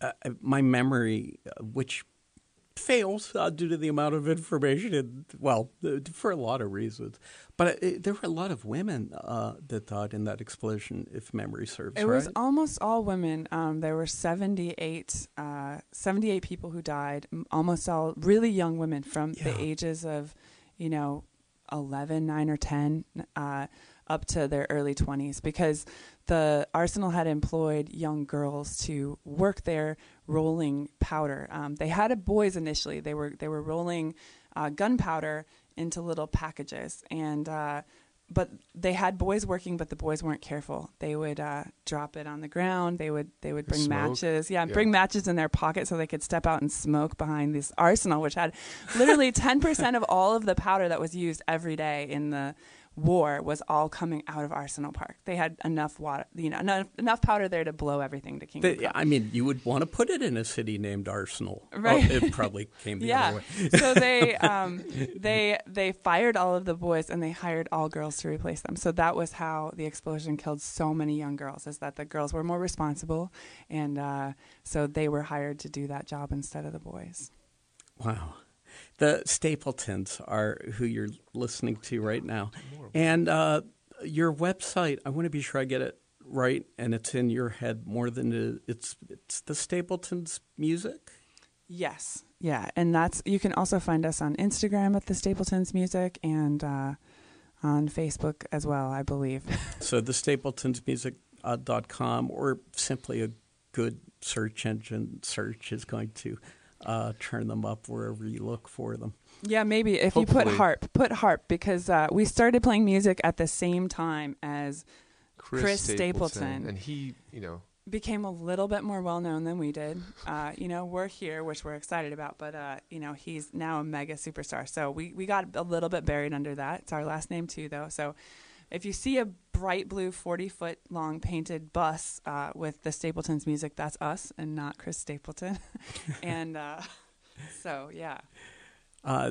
uh, my memory, uh, which fails uh, due to the amount of information, and, well, uh, for a lot of reasons. But uh, there were a lot of women uh, that died in that explosion, if memory serves, It right? was almost all women. Um, there were seventy-eight, uh, seventy-eight people who died, m- almost all really young women from Yeah. the ages of, you know, eleven, nine or ten, uh, up to their early twenties, because the arsenal had employed young girls to work there rolling powder. Um, they had a boys initially. They were they were rolling uh, gunpowder into little packages, and uh, but they had boys working, but the boys weren't careful. They would uh, drop it on the ground. They would they would bring Smoke? matches. Yeah, Yeah. bring matches in their pocket so they could step out and smoke behind this arsenal, which had literally ten percent of all of the powder that was used every day in the war was all coming out of Arsenal Park. They had enough water, you know, enough, enough powder there to blow everything to Kingdom The- Come. I mean, you would want to put it in a city named Arsenal. Right. Oh, it probably came the yeah. other way. so they um, they they fired all of the boys and they hired all girls to replace them. So that was how the explosion killed so many young girls. Is that the girls were more responsible, and uh, so they were hired to do that job instead of the boys. Wow. The Stapletons are who you're listening to right now. And uh, your website, I want to be sure I get it right, and it's in your head more than it, it's it's the Stapletons Music? Yes. Yeah. And that's, you can also find us on Instagram at the Stapletons Music, and uh, on Facebook as well, I believe. So the stapletons music dot com, or simply a good search engine search is going to uh, turn them up wherever you look for them. Yeah, maybe if you Hopefully. put harp, put harp, because uh, we started playing music at the same time as Chris, Chris Stapleton, Stapleton. and he, you know, became a little bit more well known than we did. Uh, you know, we're here, which we're excited about, but uh, you know, he's now a mega superstar. So we, we got a little bit buried under that. It's our last name too, though. So if you see a bright blue forty foot long painted bus uh, with the Stapletons Music, that's us and not Chris Stapleton. and uh, so, yeah. Uh,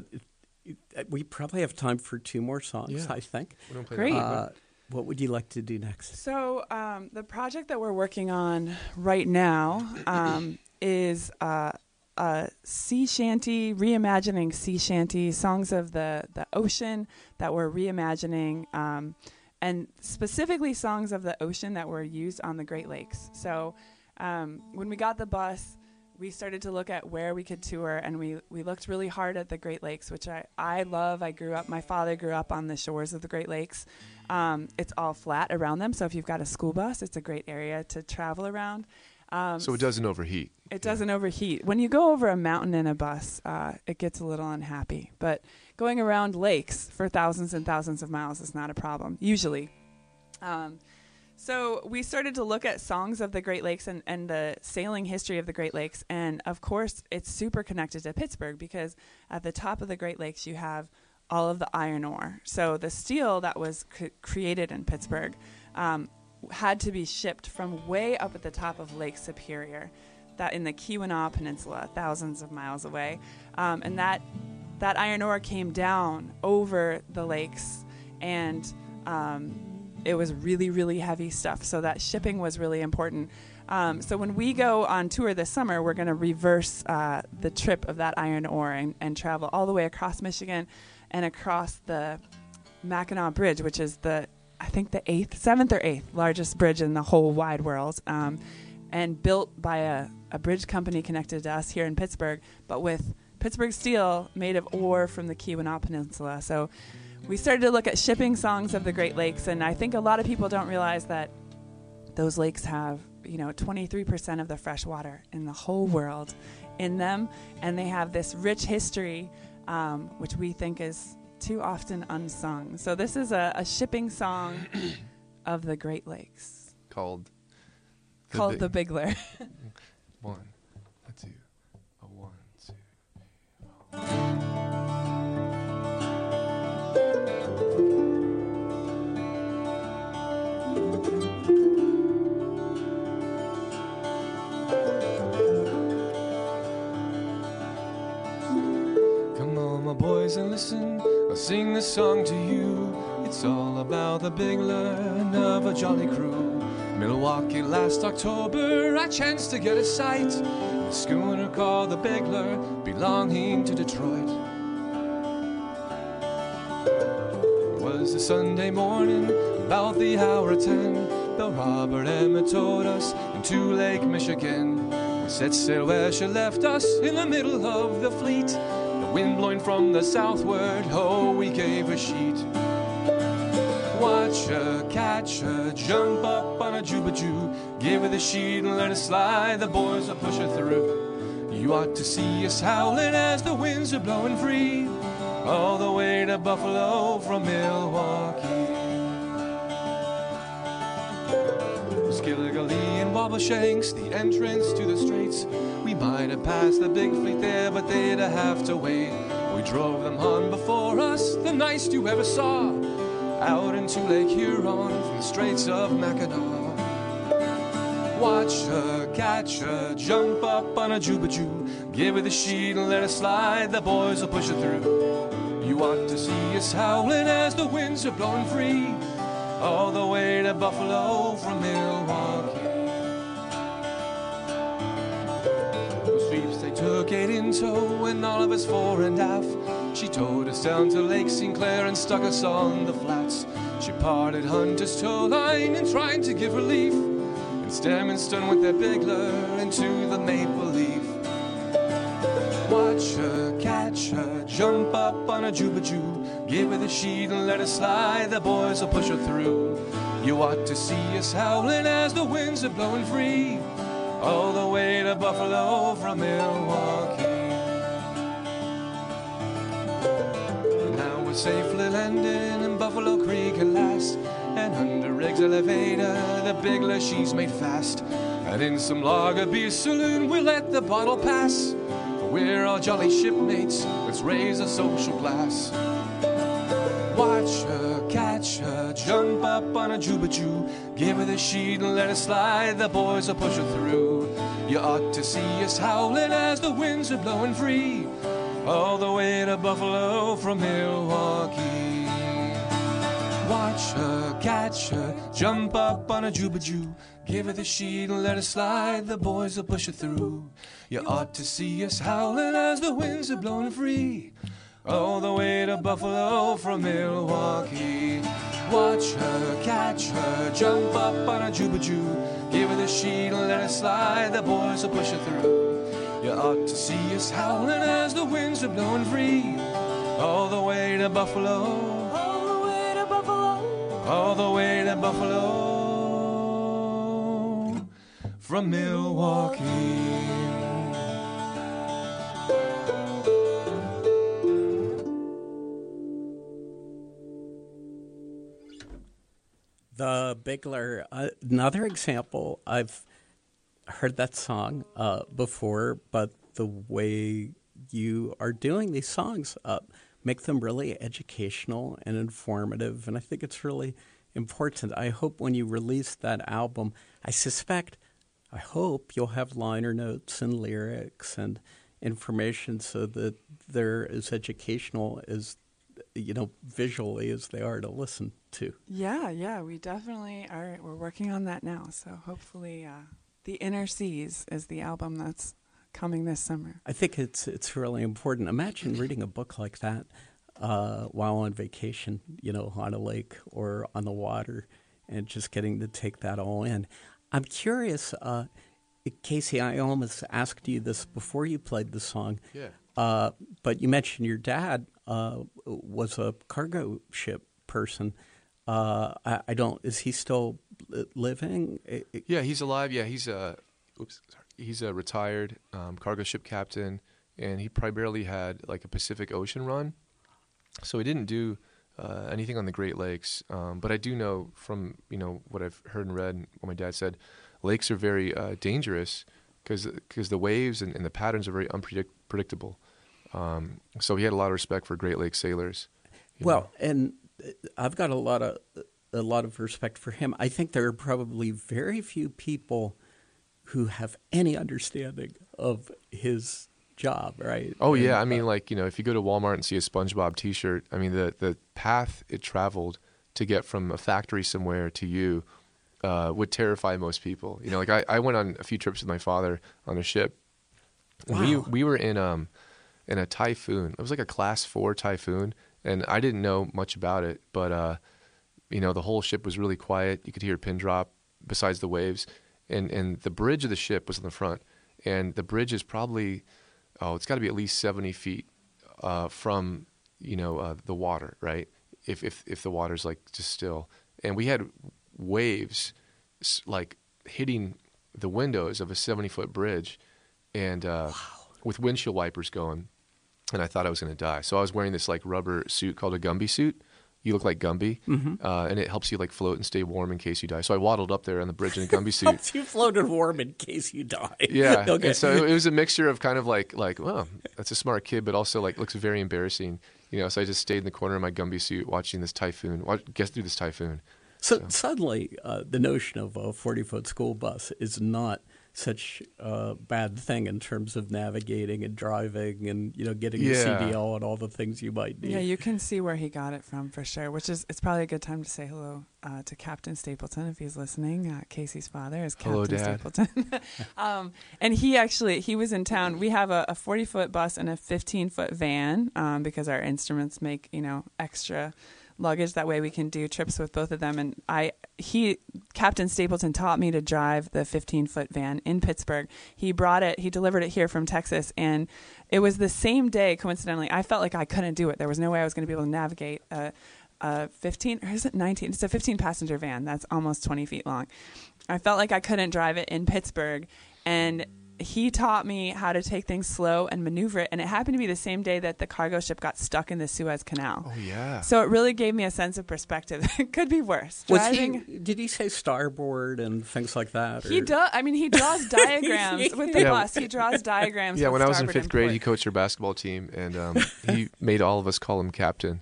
we probably have time for two more songs, Yeah. I think. we don't play Great. that. Uh, what would you like to do next? So um, the project that we're working on right now um, is uh, a sea shanty, reimagining sea shanty, songs of the, the ocean that we're reimagining, um, and specifically songs of the ocean that were used on the Great Lakes. So um, when we got the bus, we started to look at where we could tour, and we, we looked really hard at the Great Lakes, which I, I love. I grew up, my father grew up on the shores of the Great Lakes. Um, it's all flat around them, so if you've got a school bus, it's a great area to travel around. Um, So it doesn't overheat. It doesn't overheat. When you go over a mountain in a bus, uh, it gets a little unhappy. But going around lakes for thousands and thousands of miles is not a problem, usually. Um, so we started to look at songs of the Great Lakes and, and the sailing history of the Great Lakes. And, of course, it's super connected to Pittsburgh, because at the top of the Great Lakes you have all of the iron ore. So the steel that was cr- created in Pittsburgh um, had to be shipped from way up at the top of Lake Superior, that in the Keweenaw Peninsula, thousands of miles away. Um, and that that iron ore came down over the lakes, and um, it was really, really heavy stuff. So that shipping was really important. Um, so when we go on tour this summer, we're going to reverse uh, the trip of that iron ore and, and travel all the way across Michigan and across the Mackinac Bridge, which is the, I think the eighth, seventh or eighth largest bridge in the whole wide world, um, and built by a, a bridge company connected to us here in Pittsburgh, but with Pittsburgh steel made of ore from the Keweenaw Peninsula. So we started to look at shipping songs of the Great Lakes, and I think a lot of people don't realize that those lakes have, you know, twenty-three percent of the fresh water in the whole world in them, and they have this rich history, um, which we think is too often unsung. So this is a, a shipping song of the Great Lakes Called the called Big- The Bigler. One, a two, a one, two. Come on, my boys, and listen. I'll sing this song to you. It's all about the big learn of a jolly crew. Milwaukee last October, I chanced to get a sight. A schooner called the Bigler, belonging to Detroit. It was a Sunday morning, about the hour of ten. The Robert Emma towed us into Lake Michigan. We set sail where she left us in the middle of the fleet. The wind blowing from the southward, oh, we gave a sheet. Watch her, catch her, jump up on a juba-ju. Give her the sheet and let her slide, the boys will push her through. You ought to see us howling as the winds are blowing free, all the way to Buffalo from Milwaukee. Skilligalee and Wobbleshanks, the entrance to the straits. We might have passed the big fleet there, but they'd have to wait. We drove them on before us, the nicest you ever saw, out into Lake Huron from the Straits of Mackinac. Watch her, catch her, jump up on a juba-ju. Give her the sheet and let her slide, the boys will push her through. You ought to see us howling as the winds are blowing free, all the way to Buffalo from Milwaukee. The sweeps they took eight in tow and all of us fore and aft. She towed us down to Lake Saint Clair and stuck us on the flats. She parted Hunter's tow line and tried to give relief, and stem and stern with their Bigler into the Maple Leaf. Watch her, catch her, jump up on a juba-ju. Give her the sheet and let her slide, the boys will push her through. You ought to see us howling as the winds are blowing free, all the way to Buffalo from Milwaukee. Safely landing in Buffalo Creek at last, and under Riggs' elevator the Bigler she's made fast. And in some lager beer saloon we let the bottle pass, for we're all jolly shipmates, let's raise a social glass. Watch her, catch her, jump up on a juba-ju. Give her the sheet and let her slide, the boys will push her through. You ought to see us howling as the winds are blowing free, all the way to Buffalo from Milwaukee. Watch her, catch her, jump up on a juba-ju. Give her the sheet and let her slide, the boys will push her through. You ought to see us howling as the winds are blowing free, all the way to Buffalo from Milwaukee. Watch her, catch her, jump up on a juba-ju. Give her the sheet and let her slide, the boys will push her through. You ought to see us howling as the winds are blowing free, all the way to Buffalo, all the way to Buffalo, all the way to Buffalo from Milwaukee. The Bigler, uh, another example. I've heard that song uh, before, but the way you are doing these songs uh, make them really educational and informative, and I think it's really important. I hope when you release that album, I suspect, I hope you'll have liner notes and lyrics and information so that they're as educational as, you know, visually as they are to listen to. Yeah, yeah, we definitely are. We're working on that now, so hopefully uh, The Inner Seas is the album that's coming this summer. I think it's it's really important. Imagine reading a book like that uh, while on vacation, you know, on a lake or on the water, and just getting to take that all in. I'm curious, uh, Casey, I almost asked you this before you played the song. Yeah. Uh, but you mentioned your dad uh, was a cargo ship person. Uh, I, I don't. Is he still living? It, it, yeah, he's alive. Yeah, he's a. Oops, sorry. He's a retired um, cargo ship captain, and he primarily had like a Pacific Ocean run, so he didn't do uh, anything on the Great Lakes. Um, but I do know from you know what I've heard and read, and what my dad said, lakes are very uh, dangerous because because the waves and, and the patterns are very unpredictable. Um, so he had a lot of respect for Great Lakes sailors. Well, know. and I've got a lot of a lot of respect for him. I think there are probably very few people who have any understanding of his job, right? Oh, and, yeah. I mean, uh, like, you know, if you go to Walmart and see a SpongeBob T-shirt, I mean, the, the path it traveled to get from a factory somewhere to you, uh, would terrify most people. You know, like I, I went on a few trips with my father on a ship. And We Wow. we were in um in a typhoon. It was like a class four typhoon, and I didn't know much about it, but uh, you know, the whole ship was really quiet. You could hear a pin drop besides the waves, and and the bridge of the ship was in the front, and the bridge is probably oh, it's got to be at least seventy feet uh, from you know uh, the water, right? If if if the water's like just still, and we had waves s- like hitting the windows of a seventy foot bridge, and uh, with windshield wipers going, and I thought I was going to die. So I was wearing this like rubber suit called a Gumby suit. You look like Gumby, Mhm. uh, and it helps you like float and stay warm in case you die. So I waddled up there on the bridge in a Gumby suit. Helps you floated warm in case you die. Yeah. Okay. And so it was a mixture of kind of like, like, well, that's a smart kid, but also like looks very embarrassing. You know, so I just stayed in the corner of my Gumby suit watching this typhoon, watch, guess through this typhoon. So, suddenly, uh, the notion of a forty-foot school bus is not such a bad thing in terms of navigating and driving and, you know, getting the Yeah. C D L and all the things you might need. Yeah, you can see where he got it from for sure, which is it's probably a good time to say hello uh, to Captain Stapleton if he's listening. Uh, Casey's father is Captain Hello, Dad. Stapleton. um, and he actually, he was in town. We have a forty-foot bus and a fifteen-foot van um, because our instruments make, you know, extra luggage. That way we can do trips with both of them. And I, he, Captain Stapleton taught me to drive the fifteen-foot van in Pittsburgh. He brought it, he delivered it here from Texas, and it was the same day, coincidentally. I felt like I couldn't do it. There was no way I was going to be able to navigate a, a fifteen, or is it nineteen? It's a fifteen-passenger van that's almost twenty feet long. I felt like I couldn't drive it in Pittsburgh, and he taught me how to take things slow and maneuver it, and it happened to be the same day that the cargo ship got stuck in the Suez Canal. Oh, yeah. So it really gave me a sense of perspective. It could be worse. Was Driving, he, did he say starboard and things like that? he or- does. I mean, he draws diagrams with the Yeah. bus. He draws diagrams. Yeah, with when I was in starboard fifth and grade, port. he coached our basketball team, and um, he made all of us call him captain,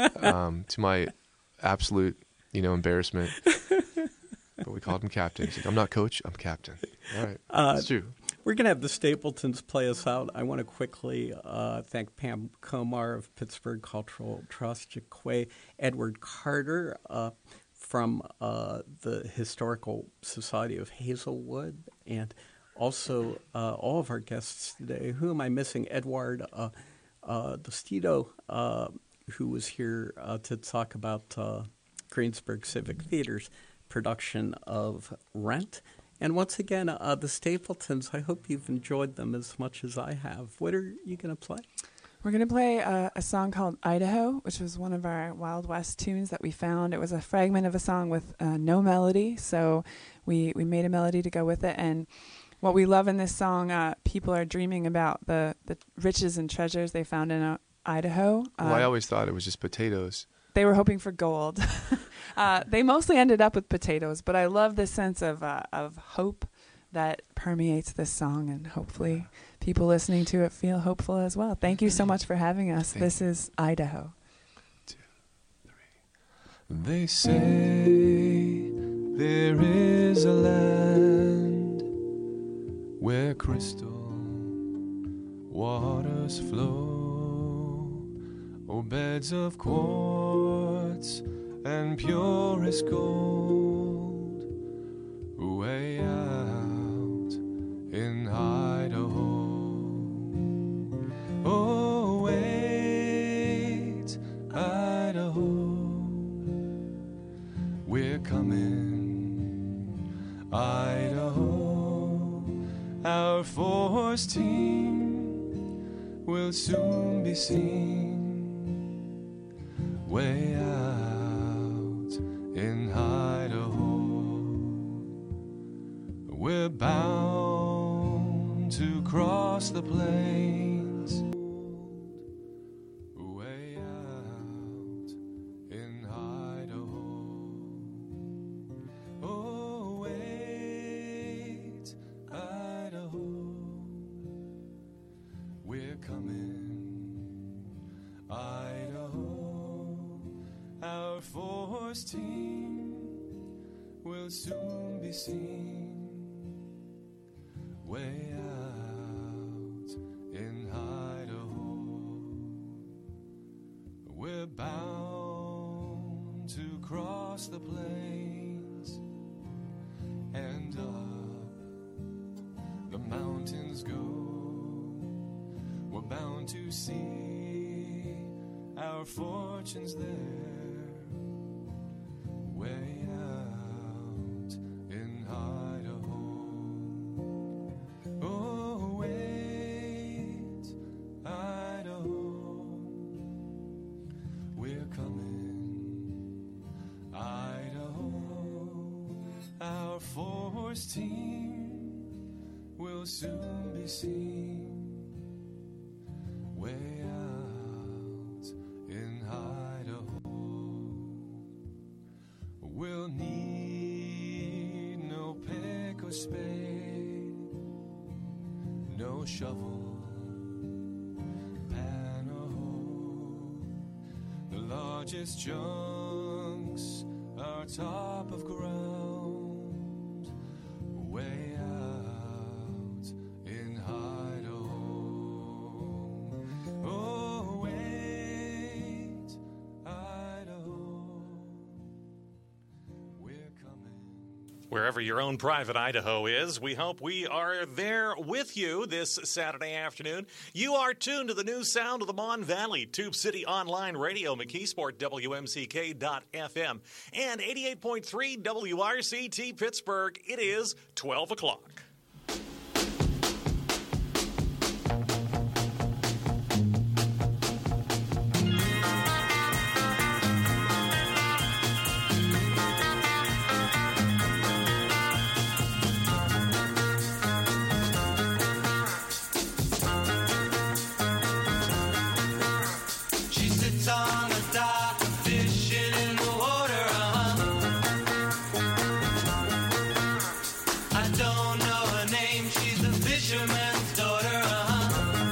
um, to my absolute, you know, embarrassment. But we called him captain. He's like, "I'm not coach, I'm captain." All right, Uh, that's true. We're going to have the Stapletons play us out. I want to quickly uh, thank Pam Komar of Pittsburgh Cultural Trust, Jaquay Edward Carter uh, from uh, the Historical Society of Hazelwood, and also uh, all of our guests today. Who am I missing? Edward uh, uh, Dostito, uh, who was here uh, to talk about uh, Greensburg Civic Theater's production of Rent. And once again, uh, the Stapletons, I hope you've enjoyed them as much as I have. What are you going to play? We're going to play a, a song called Idaho, which was one of our Wild West tunes that we found. It was a fragment of a song with uh, no melody, so we, we made a melody to go with it. And what we love in this song, uh, people are dreaming about the, the riches and treasures they found in uh, Idaho. Uh, Well, I always thought it was just potatoes. They were hoping for gold. uh, they mostly ended up with potatoes, but I love the sense of uh, of hope that permeates this song, and hopefully people listening to it feel hopeful as well. Thank you so much for having us. Thank This is Idaho. They say there is a land where crystal waters flow, oh, beds of quartz and purest gold, way out in Idaho. Oh, wait, Idaho, we're coming, Idaho. Our force team will soon be seen way out in Idaho. We're bound to cross the plains way out in Idaho. Oh, wait, Idaho, we're coming, Idaho. Our force team will soon be seen way out in Idaho. We're bound to cross the plains bound to see our fortunes there, way out in Idaho. Oh, wait, Idaho, we're coming, Idaho. Our four-horse team will soon be seen way out in Idaho. We'll need no pick or spade, no shovel, pan or hoe. The largest chunks are top of ground, way out in Idaho. Oh, wait, Idaho, we're coming. Wherever your own private Idaho is, we hope we are there with you this Saturday afternoon. You are tuned to the new sound of the Mon Valley, Tube City Online Radio, McKeesport, W M C K dot F M, and eighty-eight point three W R C T Pittsburgh. It is twelve o'clock. She sits on the dock, fishing in the water, uh-huh. I don't know her name, she's a fisherman's daughter, uh-huh.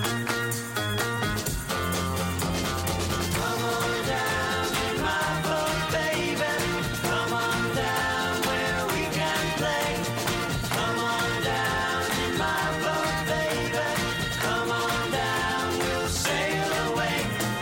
Come on down in my boat, baby. Come on down where we can play. Come on down in my boat, baby. Come on down, we'll sail away.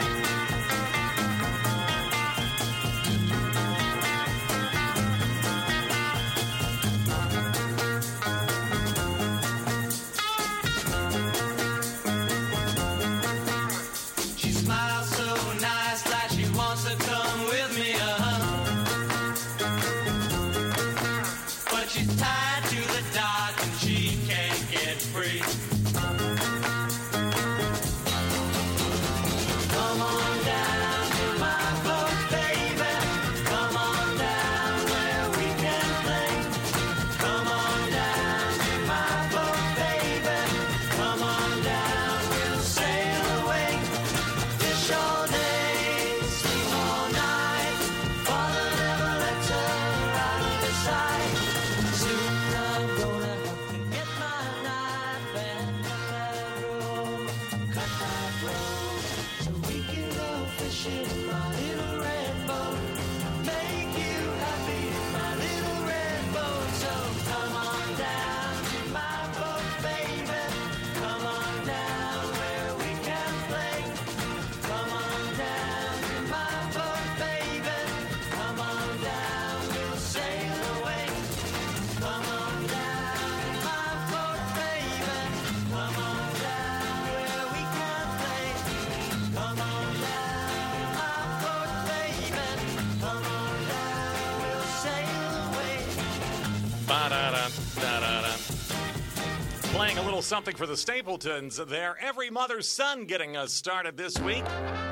She smiles so nice, like she wants to come with me, uh-huh. But she's tied to the dock and she can't get free. Come on down to my boat, baby. Come on down where we can play. Come on down to my boat, baby. Come on down, we'll sail away. Fish all day, sleep all night. Father never lets her out of his sight. Soon I'm gonna have to get my knife and cut that rope, cut that rope, so we can go fishing in my little red boat. Make you happy in my little red boat. So come on down to my boat, baby. Come on down where we can play. Come on down to my boat, baby. Come on down, we'll sail away. Come on down to my boat, baby. Come on down where we can play. Come on down to my boat, baby. Come on down, we'll sail away. Ba-da-da, da-da-da. Playing a little something for the Stapletons there. Every Mother's Son getting us started this week.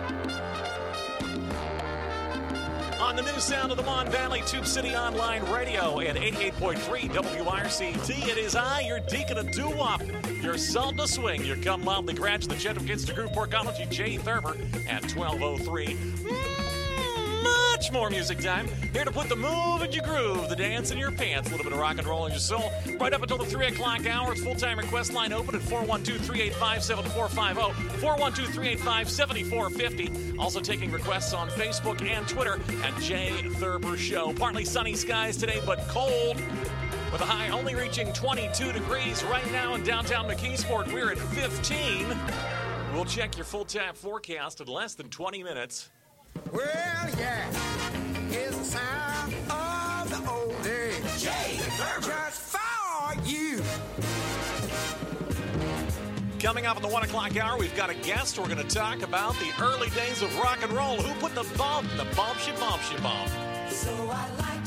On the new sound of the Mon Valley Tube City Online Radio and eighty-eight point three W R C T. It is I, your deacon of doo-wop, your salt to swing, your come loudly graduate, the Gentleman's to Groove-Porkology, Jay Thurber, at twelve oh three. Much more music time. Here to put the move in your groove, the dance in your pants, a little bit of rock and roll in your soul. Right up until the three o'clock hour. It's full-time request line open at four one two, three eight five, seven four five zero, four one two, three eight five, seven four five zero. Also taking requests on Facebook and Twitter at Jay Thurber Show. Partly sunny skies today, but cold, with a high only reaching twenty-two degrees right now in downtown McKeesport. We're at fifteen. We'll check your full-time forecast in less than twenty minutes. Well, yeah, here's the sound of the old days. Jay Thurber. Just for you. Coming up in the one o'clock hour, we've got a guest. We're going to talk about the early days of rock and roll. Who put the bump, the bump, she bump, she bump. So I like